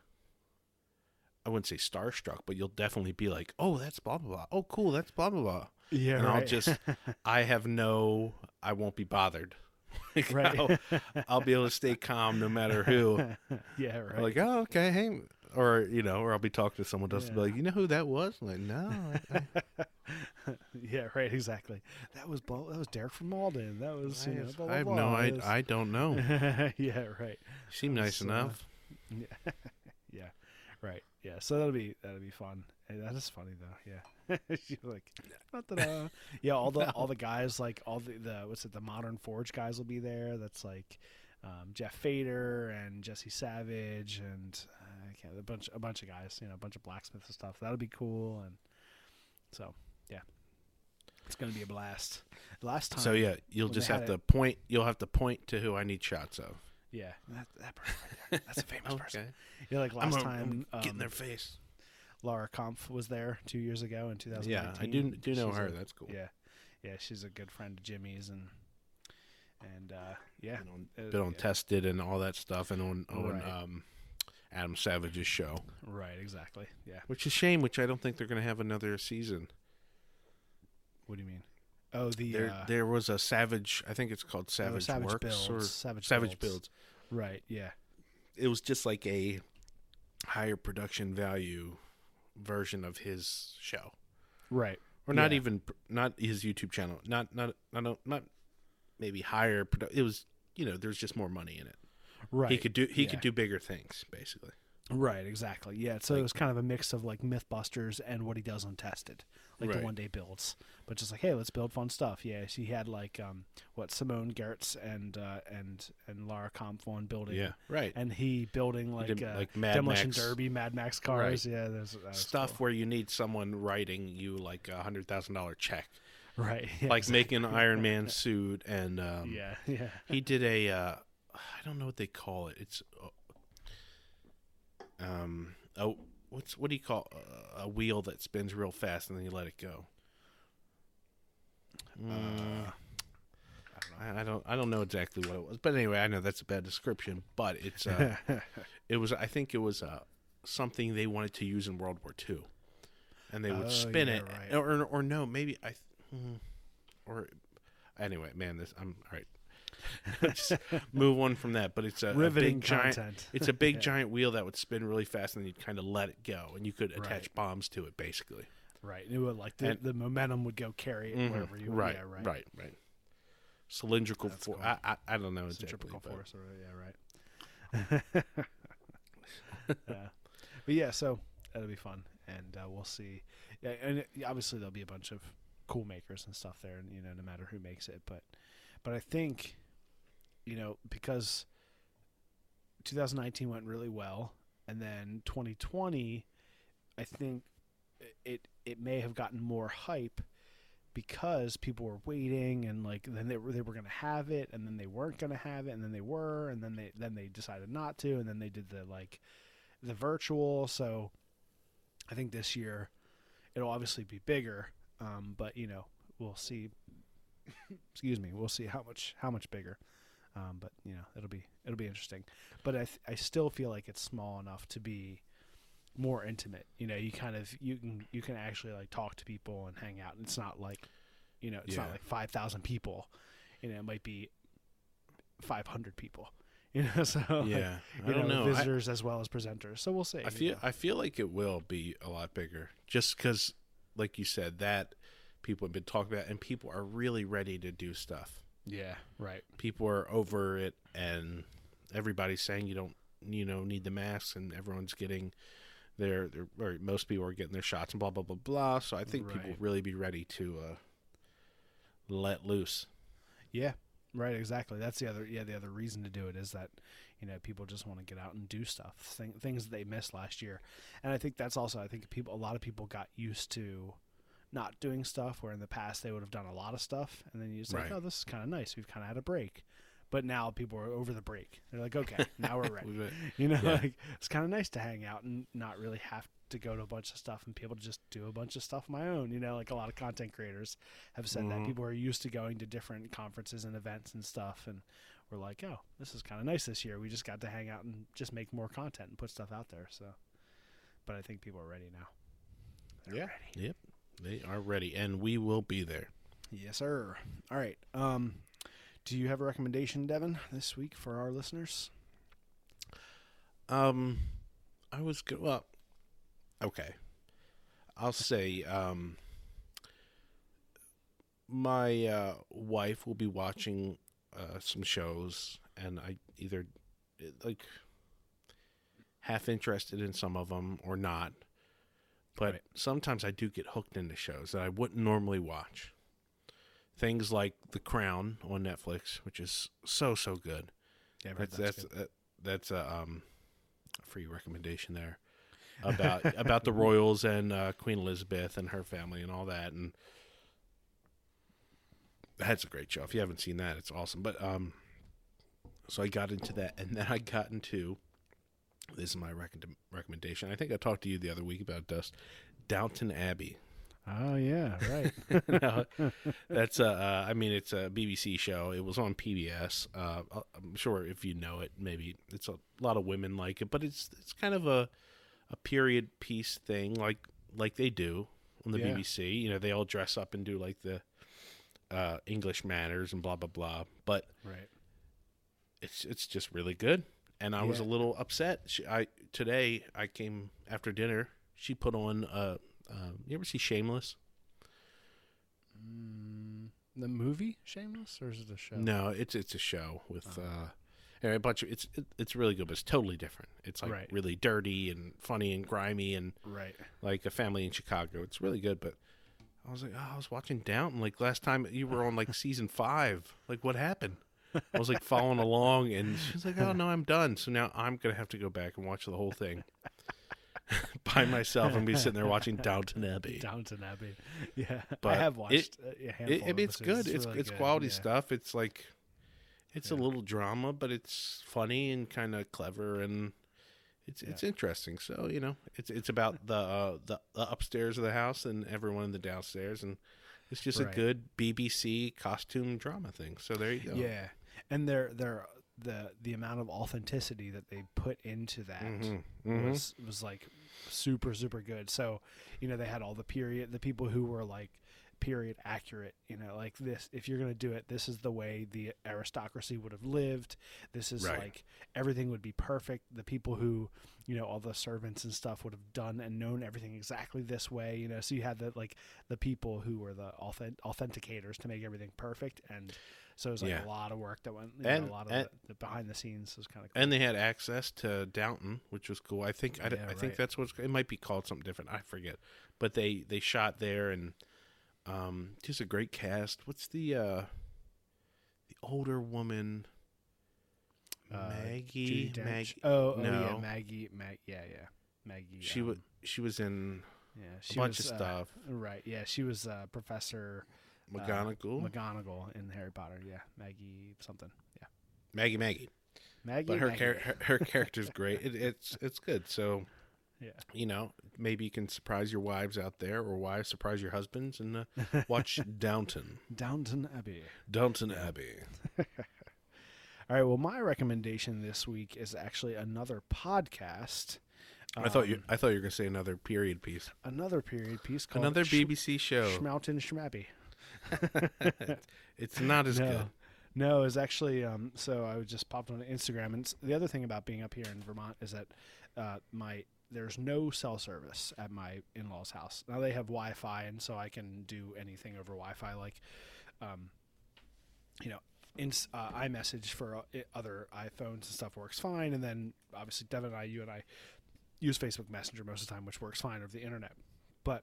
I wouldn't say starstruck, but you'll definitely be like, oh, that's blah, blah, blah. Oh, cool, that's blah, blah, blah. Yeah. And I'll right. just, I have no, I won't be bothered. Like, Right. I'll, I'll be able to stay calm no matter who. yeah. Right. Like, oh, okay, hey. Or, you know, or I'll be talking to someone else and be Yeah. like, you know who that was? I'm like, no. I, I, yeah. Right. Exactly. That was Bo- that was Derek from Malden. That was I you know. have, Blah, I blah, have blah. no, I, It was- I don't know. yeah. Right. You seem nice So, uh, enough. Yeah. yeah. Right. Yeah. So that'll be that'll be fun. Hey, that is funny though. Yeah. You're like, not that. Uh, yeah. All the all the guys like all the, the what's it the Modern Forge guys will be there. That's like um, Jeff Fader and Jesse Savage and uh, I can't, a bunch a bunch of guys. You know, a bunch of blacksmiths and stuff. That'll be cool. And so yeah, it's gonna be a blast. Last time. So yeah, you'll when just they have had to it- point. You'll have to point to who I need shots of. Yeah, that, that person right there. That's a famous Okay. person. Yeah, like I'm last a- time, I'm get in um, their face. Laura Kampf was there two years ago in two thousand nineteen. Yeah, I do do know She's her. a- That's cool. Yeah, yeah, she's a good friend of Jimmy's, and and uh, yeah, Been on, uh, been on yeah. Tested and all that stuff, and on on Right. um, Adam Savage's show, right, exactly. Yeah. which is a shame. Which I don't think they're going to have another season. What do you mean? Oh, the There, uh, there was a Savage. I think it's called oh, Savage, Savage Works Builds. or Savage, Savage Builds. Builds. Right. Yeah. It was just like a higher production value version of his show, Right. or not Yeah. even not his YouTube channel. Not not not not maybe higher. Produ- it was you know there's just more money in it. Right. He could do he yeah. could do bigger things basically. Right, exactly. Yeah, so Like- it was kind of a mix of like Mythbusters and what he does on Tested, like Right. the one day builds. But just like, hey, let's build fun stuff. Yeah, she had like um, what Simone Gertz and uh, and and Lara Kampf on building. Yeah, right. and he building like did, uh, like Mad demolition Max. derby, Mad Max cars. Right. Yeah, there's that was Stuff cool. where you need someone writing you like a hundred thousand dollar check, Right, yeah, like exactly. making an Iron Man suit, and um, Yeah, yeah. he did a uh, I don't know what they call it. It's uh, um oh what's what do you call uh, a wheel that spins real fast and then you let it go? Mm, I, I don't I don't know exactly what it was, but anyway, I know that's a bad description. But it's uh, it was I think it was uh, something they wanted to use in World War Two, and they would Oh, spin yeah, it, right. or or no, maybe I, mm, or anyway, man, this I'm all right. Just move on from that, but it's a, a Riveting big giant. content. It's a big Yeah. giant wheel that would spin really fast, and then you'd kind of let it go, and you could attach Right. bombs to it, basically. Right, it would like the, And- the momentum would go carry it Mhm. wherever you. right, yeah, right, right, right. Cylindrical That's force. cool. I, I I don't know exactly. Centripetal but- force. Or, yeah, right. yeah. But yeah, so that'll be fun, and uh, we'll see. Yeah, and it, obviously there'll be a bunch of cool makers and stuff there, and you know, no matter who makes it. But, but I think, you know, because two thousand nineteen went really well, and then twenty twenty, I think it it may have gotten more hype because people were waiting, and like then they were they were going to have it, and then they weren't going to have it, and then they were, and then they then they decided not to, and then they did the like the virtual. So I think this year it'll obviously be bigger, um, but you know we'll see. Excuse me, we'll see how much how much bigger. Um, but you know it'll be it'll be interesting. But I th- I still feel like it's small enough to be more intimate. You know, you kind of you can you can actually like talk to people and hang out. And it's not like, you know, it's not Yeah. like five thousand people. You know, it might be five hundred people. You know, so like, Yeah, I you don't know. I- visitors as well as presenters. So we'll see. I you feel know. I feel like it will be a lot bigger, just because, like you said, that people have been talking about, and people are really ready to do stuff. yeah, right. People are over it, and everybody's saying you don't, you know, need the masks, and everyone's getting their, their or most people are getting their shots, and blah blah blah blah. So I think people Right. will really be ready to uh, let loose. Yeah, right. Exactly. That's the other. Yeah, the other reason to do it is that, you know, people just want to get out and do stuff, thing, things that they missed last year, and I think that's also. I think people, a lot of people got used to not doing stuff where in the past they would have done a lot of stuff, and then you just like, Right. oh, this is kind of nice. We've kind of had a break, but now people are over the break. They're like, okay, now we're ready. We've- You know, Yeah. like it's kind of nice to hang out and not really have to go to a bunch of stuff and be able to just do a bunch of stuff on my own. You know, like a lot of content creators have said that Mhm. people are used to going to different conferences and events and stuff, and we're like, oh, this is kind of nice this year. We just got to hang out and just make more content and put stuff out there. So, but I think people are ready now. They're Yeah. ready. Yep, they are ready, and we will be there. Yes, sir. All right. Um, do you have a recommendation, Devin, this week for our listeners? Um, I was go- well. Okay, I'll say um, my uh, wife will be watching uh, some shows, and I either like half interested in some of them or not. But Right. sometimes I do get hooked into shows that I wouldn't normally watch. Things like The Crown on Netflix, which is so so good. Yeah, I've heard That's that's that's good. uh, that's a um, a free recommendation there about about the royals and uh, Queen Elizabeth and her family and all that, and that's a great show. If you haven't seen that, it's awesome. But um, so I got into that, and then I got into, this is my rec- recommendation. I think I talked to you the other week about Dust, Downton Abbey. Oh yeah, right. No, that's a. Uh, I mean, it's a B B C show. It was on P B S. Uh, I'm sure if you know it, maybe it's a lot of women like it, but it's it's kind of a a period piece thing, like like they do on the Yeah. B B C. You know, they all dress up and do like the uh, English manners and blah blah blah. But Right. it's it's just really good. And I was a Yeah. little upset. She, I today I came after dinner. She put on. Uh, uh, you ever see Shameless? Mm, the movie Shameless, or is it a show? No, it's it's a show with Oh. uh, and a bunch of it's it, it's really good, but it's totally different. It's like Right. really dirty and funny and grimy and Right. like a family in Chicago. It's really good, but I was like, oh, I was watching Downton like last time you were on like season five. Like, what happened? I was like following along, and she's like, oh no, I'm done. So now I'm gonna have to go back and watch the whole thing by myself and be sitting there watching Downton Abbey. Downton Abbey. Yeah, I But have it- watched a handful It, I of mean, it's episodes. good. It's really it's good, quality yeah. stuff. It's like it's a Yeah. little drama, but it's funny and kind of clever, and it's it's Yeah. interesting. So you know, it's it's about the uh, the, the upstairs of the house and everyone in the downstairs, and it's just Right. a good B B C costume drama thing. So there you go. Yeah, and they're they're the the amount of authenticity that they put into that Mhm. Mhm. was was like super super good. So you know they had all the period the people who were like period accurate, you know, like this, if you're going to do it, this is the way the aristocracy would have lived. This is Right. like everything would be perfect. The people who, you know, all the servants and stuff would have done and known everything exactly this way, you know. So you had the like the people who were the authentic authenticators to make everything perfect, and so it was like Yeah. a lot of work that went, you And- know, a lot of and- the, the behind the scenes was kind of cool. And they had access to Downton, which was cool. I think I, d- Yeah, I think right. that's what's it might be called something different. I forget, but they they shot there, and um, just a great cast. What's the uh, the older woman? Uh, Maggie. Judi Dench. Maggie. Oh, oh no. yeah, Maggie. Mag, yeah, yeah, Maggie. She um, was she was in yeah, a she bunch was, of uh, stuff. Right. Yeah, she was uh, Professor uh, McGonagall. McGonagall in Harry Potter. Yeah, Maggie something. Yeah, Maggie. Maggie. Maggie. But her Maggie. char- her, her character's great. It, it's it's good. So Yeah. you know, maybe you can surprise your wives out there, or wives surprise your husbands, and uh, watch Downton. Downton Abbey. Downton Abbey. All right. Well, my recommendation this week is actually another podcast. I thought you Um, I thought you were gonna say another period piece. another period piece called Another Sch- B B C show. Schmountain Schmabby. It's not as no. good. No, it's actually um. So I was just popped on Instagram, and it's, the other thing about being up here in Vermont is that uh, my there's no cell service at my in-laws' house. Now they have Wi-Fi, and so I can do anything over Wi-Fi, like, um, you know, in, uh, iMessage for uh, i- other iPhones and stuff works fine, and then obviously Devin and I, you and I, use Facebook Messenger most of the time, which works fine over the internet. But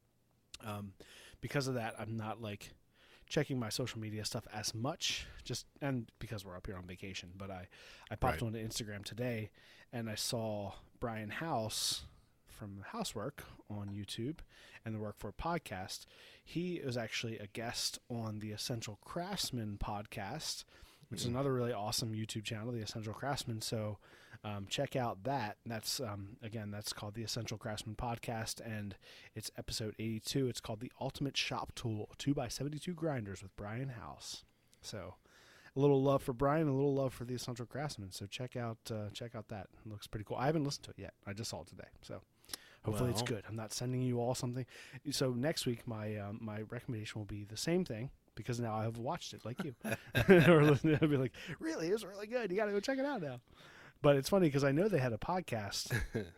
um, because of that, I'm not like checking my social media stuff as much, just and because we're up here on vacation. But I, I popped Right. onto Instagram today, and I saw Brian House from Housework on YouTube and the Work For podcast. He was actually a guest on the Essential Craftsman podcast, which is another really awesome YouTube channel, the Essential Craftsman. So um, check out that. That's um, again, that's called the Essential Craftsman podcast, and it's episode eighty-two. It's called the Ultimate Shop Tool: two by seventy-two grinders with Brian House. So a little love for Brian, a little love for the Essential Craftsman. So check out uh, check out that. It looks pretty cool. I haven't listened to it yet. I just saw it today. So hopefully it's Well. good. I'm not sending you all something. So next week my um, my recommendation will be the same thing, because now I have watched it like you. Or listen- I'll be like, really, it's really good. You got to go check it out now. But it's funny because I know they had a podcast,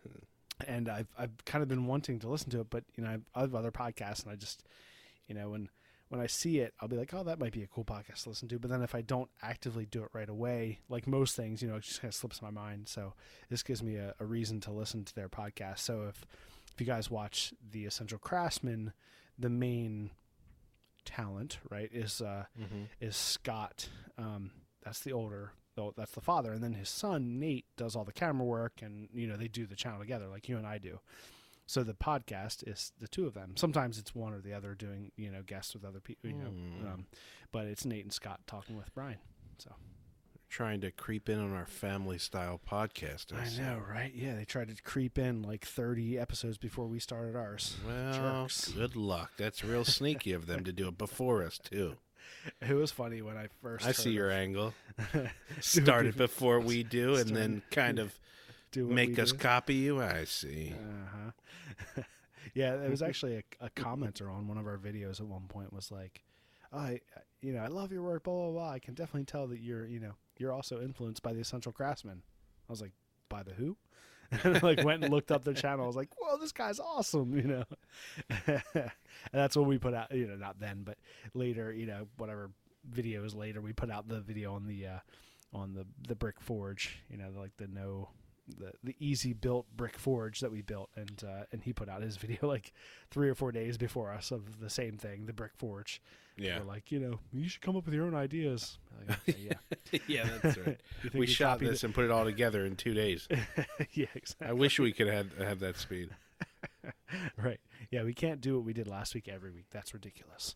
and I've I've kind of been wanting to listen to it, but you know I've, I have other podcasts, and I just, you know, when when I see it, I'll be like, oh, that might be a cool podcast to listen to. But then if I don't actively do it right away, like most things, you know, it just kind of slips my mind. So this gives me a, a reason to listen to their podcast. So if if you guys watch the Essential Craftsman, the main talent, right, is uh, Mm-hmm. is Scott. Um, that's the older, though that's the father, and then his son Nate does all the camera work, and you know they do the channel together, like you and I do. So the podcast is the two of them. Sometimes it's one or the other doing, you know, guests with other people, you know, Mm. um, but it's Nate and Scott talking with Brian. So trying to creep in on our family-style podcast. I know, right? Yeah, they tried to creep in like thirty episodes before we started ours. Well, Jerks. good luck. That's real sneaky of them to do it before us, too. It was funny when I first I see heard your of- angle. Do Started it before we do, and Started- then kind of do what make we us do. copy you. I see. Uh-huh. Yeah, it was actually a, a commenter on one of our videos at one point was like, oh, I, you know, I love your work, blah, blah, blah. I can definitely tell that you're, you know, you're also influenced by the Essential Craftsman. I was like, by the who? And I like went and looked up their channel. I was like, whoa, this guy's awesome, you know. And that's when we put out, you know, not then, but later, you know, whatever videos later, we put out the video on the, uh, on the, the brick forge, you know, like the no, the, the easy built brick forge that we built. And, uh, and he put out his video like three or four days before us of the same thing, the brick forge. Yeah. We're like, you know, you should come up with your own ideas. Like, okay, yeah. Yeah, that's right. You think We shot copied this and put it all together in two days. it? Yeah, exactly. I wish we could have have that speed. Right. Yeah, we can't do what we did last week every week. That's ridiculous.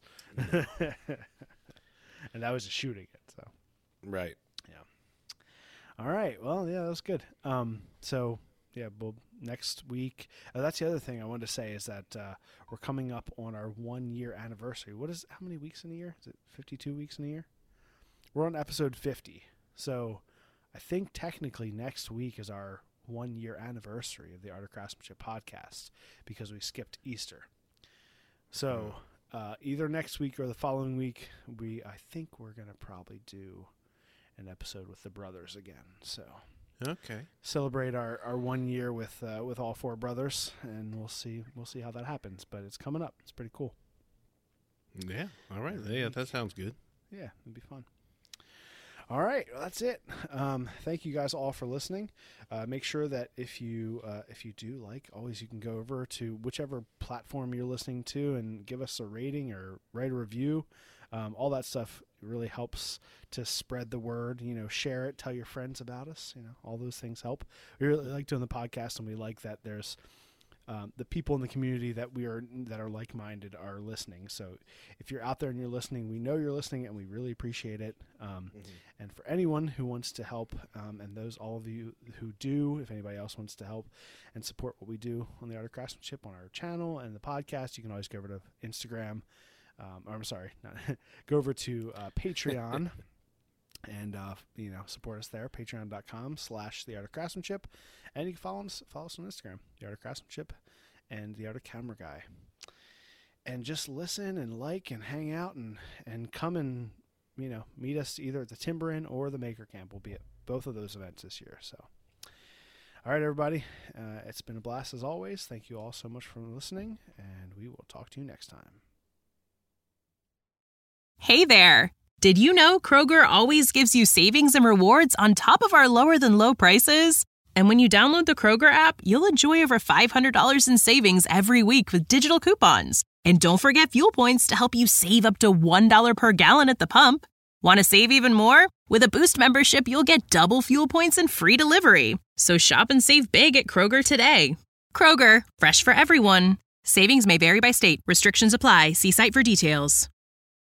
And that was just shooting it. So, Right. all right. Well, yeah, that was good. Um, so yeah, well, next week. Uh, that's the other thing I wanted to say is that uh, we're coming up on our one year anniversary. What is how many weeks in a year? Is it fifty-two weeks in a year? We're on episode fifty. So I think technically next week is our one year anniversary of the Art of Craftsmanship podcast because we skipped Easter. So uh, either next week or the following week, we I think we're gonna probably do an episode with the brothers again. So Okay. celebrate our, our one year with uh, with all four brothers, and we'll see we'll see how that happens. But it's coming up. It's pretty cool. Yeah. All right. Yeah, that sounds good. Yeah, it'd be fun. All right, well, that's it. Um, thank you guys all for listening. Uh, make sure that if you uh, if you do like, always you can go over to whichever platform you're listening to and give us a rating or write a review. Um, all that stuff really helps to spread the word. You know, share it, tell your friends about us. You know, all those things help. We really like doing the podcast, and we like that there's Um, the people in the community that we are that are like-minded are listening. So if you're out there and you're listening, we know you're listening, and we really appreciate it. Um, Mm-hmm. And for anyone who wants to help, um, and those all of you who do, if anybody else wants to help and support what we do on the Art of Craftsmanship on our channel and the podcast, you can always go over to Instagram. Um, or I'm sorry, not, go over to uh, Patreon. And, uh, you know, support us there, patreon.com slash the Art of Craftsmanship. And you can follow us, follow us on Instagram, the Art of Craftsmanship and the Art of Camera Guy. And just listen and like and hang out and, and come and, you know, meet us either at the Timber Inn or the Maker Camp. We'll be at both of those events this year. So, all right, everybody. Uh, it's been a blast as always. Thank you all so much for listening, and we will talk to you next time. Hey there! Did you know Kroger always gives you savings and rewards on top of our lower than low prices? And when you download the Kroger app, you'll enjoy over five hundred dollars in savings every week with digital coupons. And don't forget fuel points to help you save up to one dollar per gallon at the pump. Want to save even more? With a Boost membership, you'll get double fuel points and free delivery. So shop and save big at Kroger today. Kroger, fresh for everyone. Savings may vary by state. Restrictions apply. See site for details.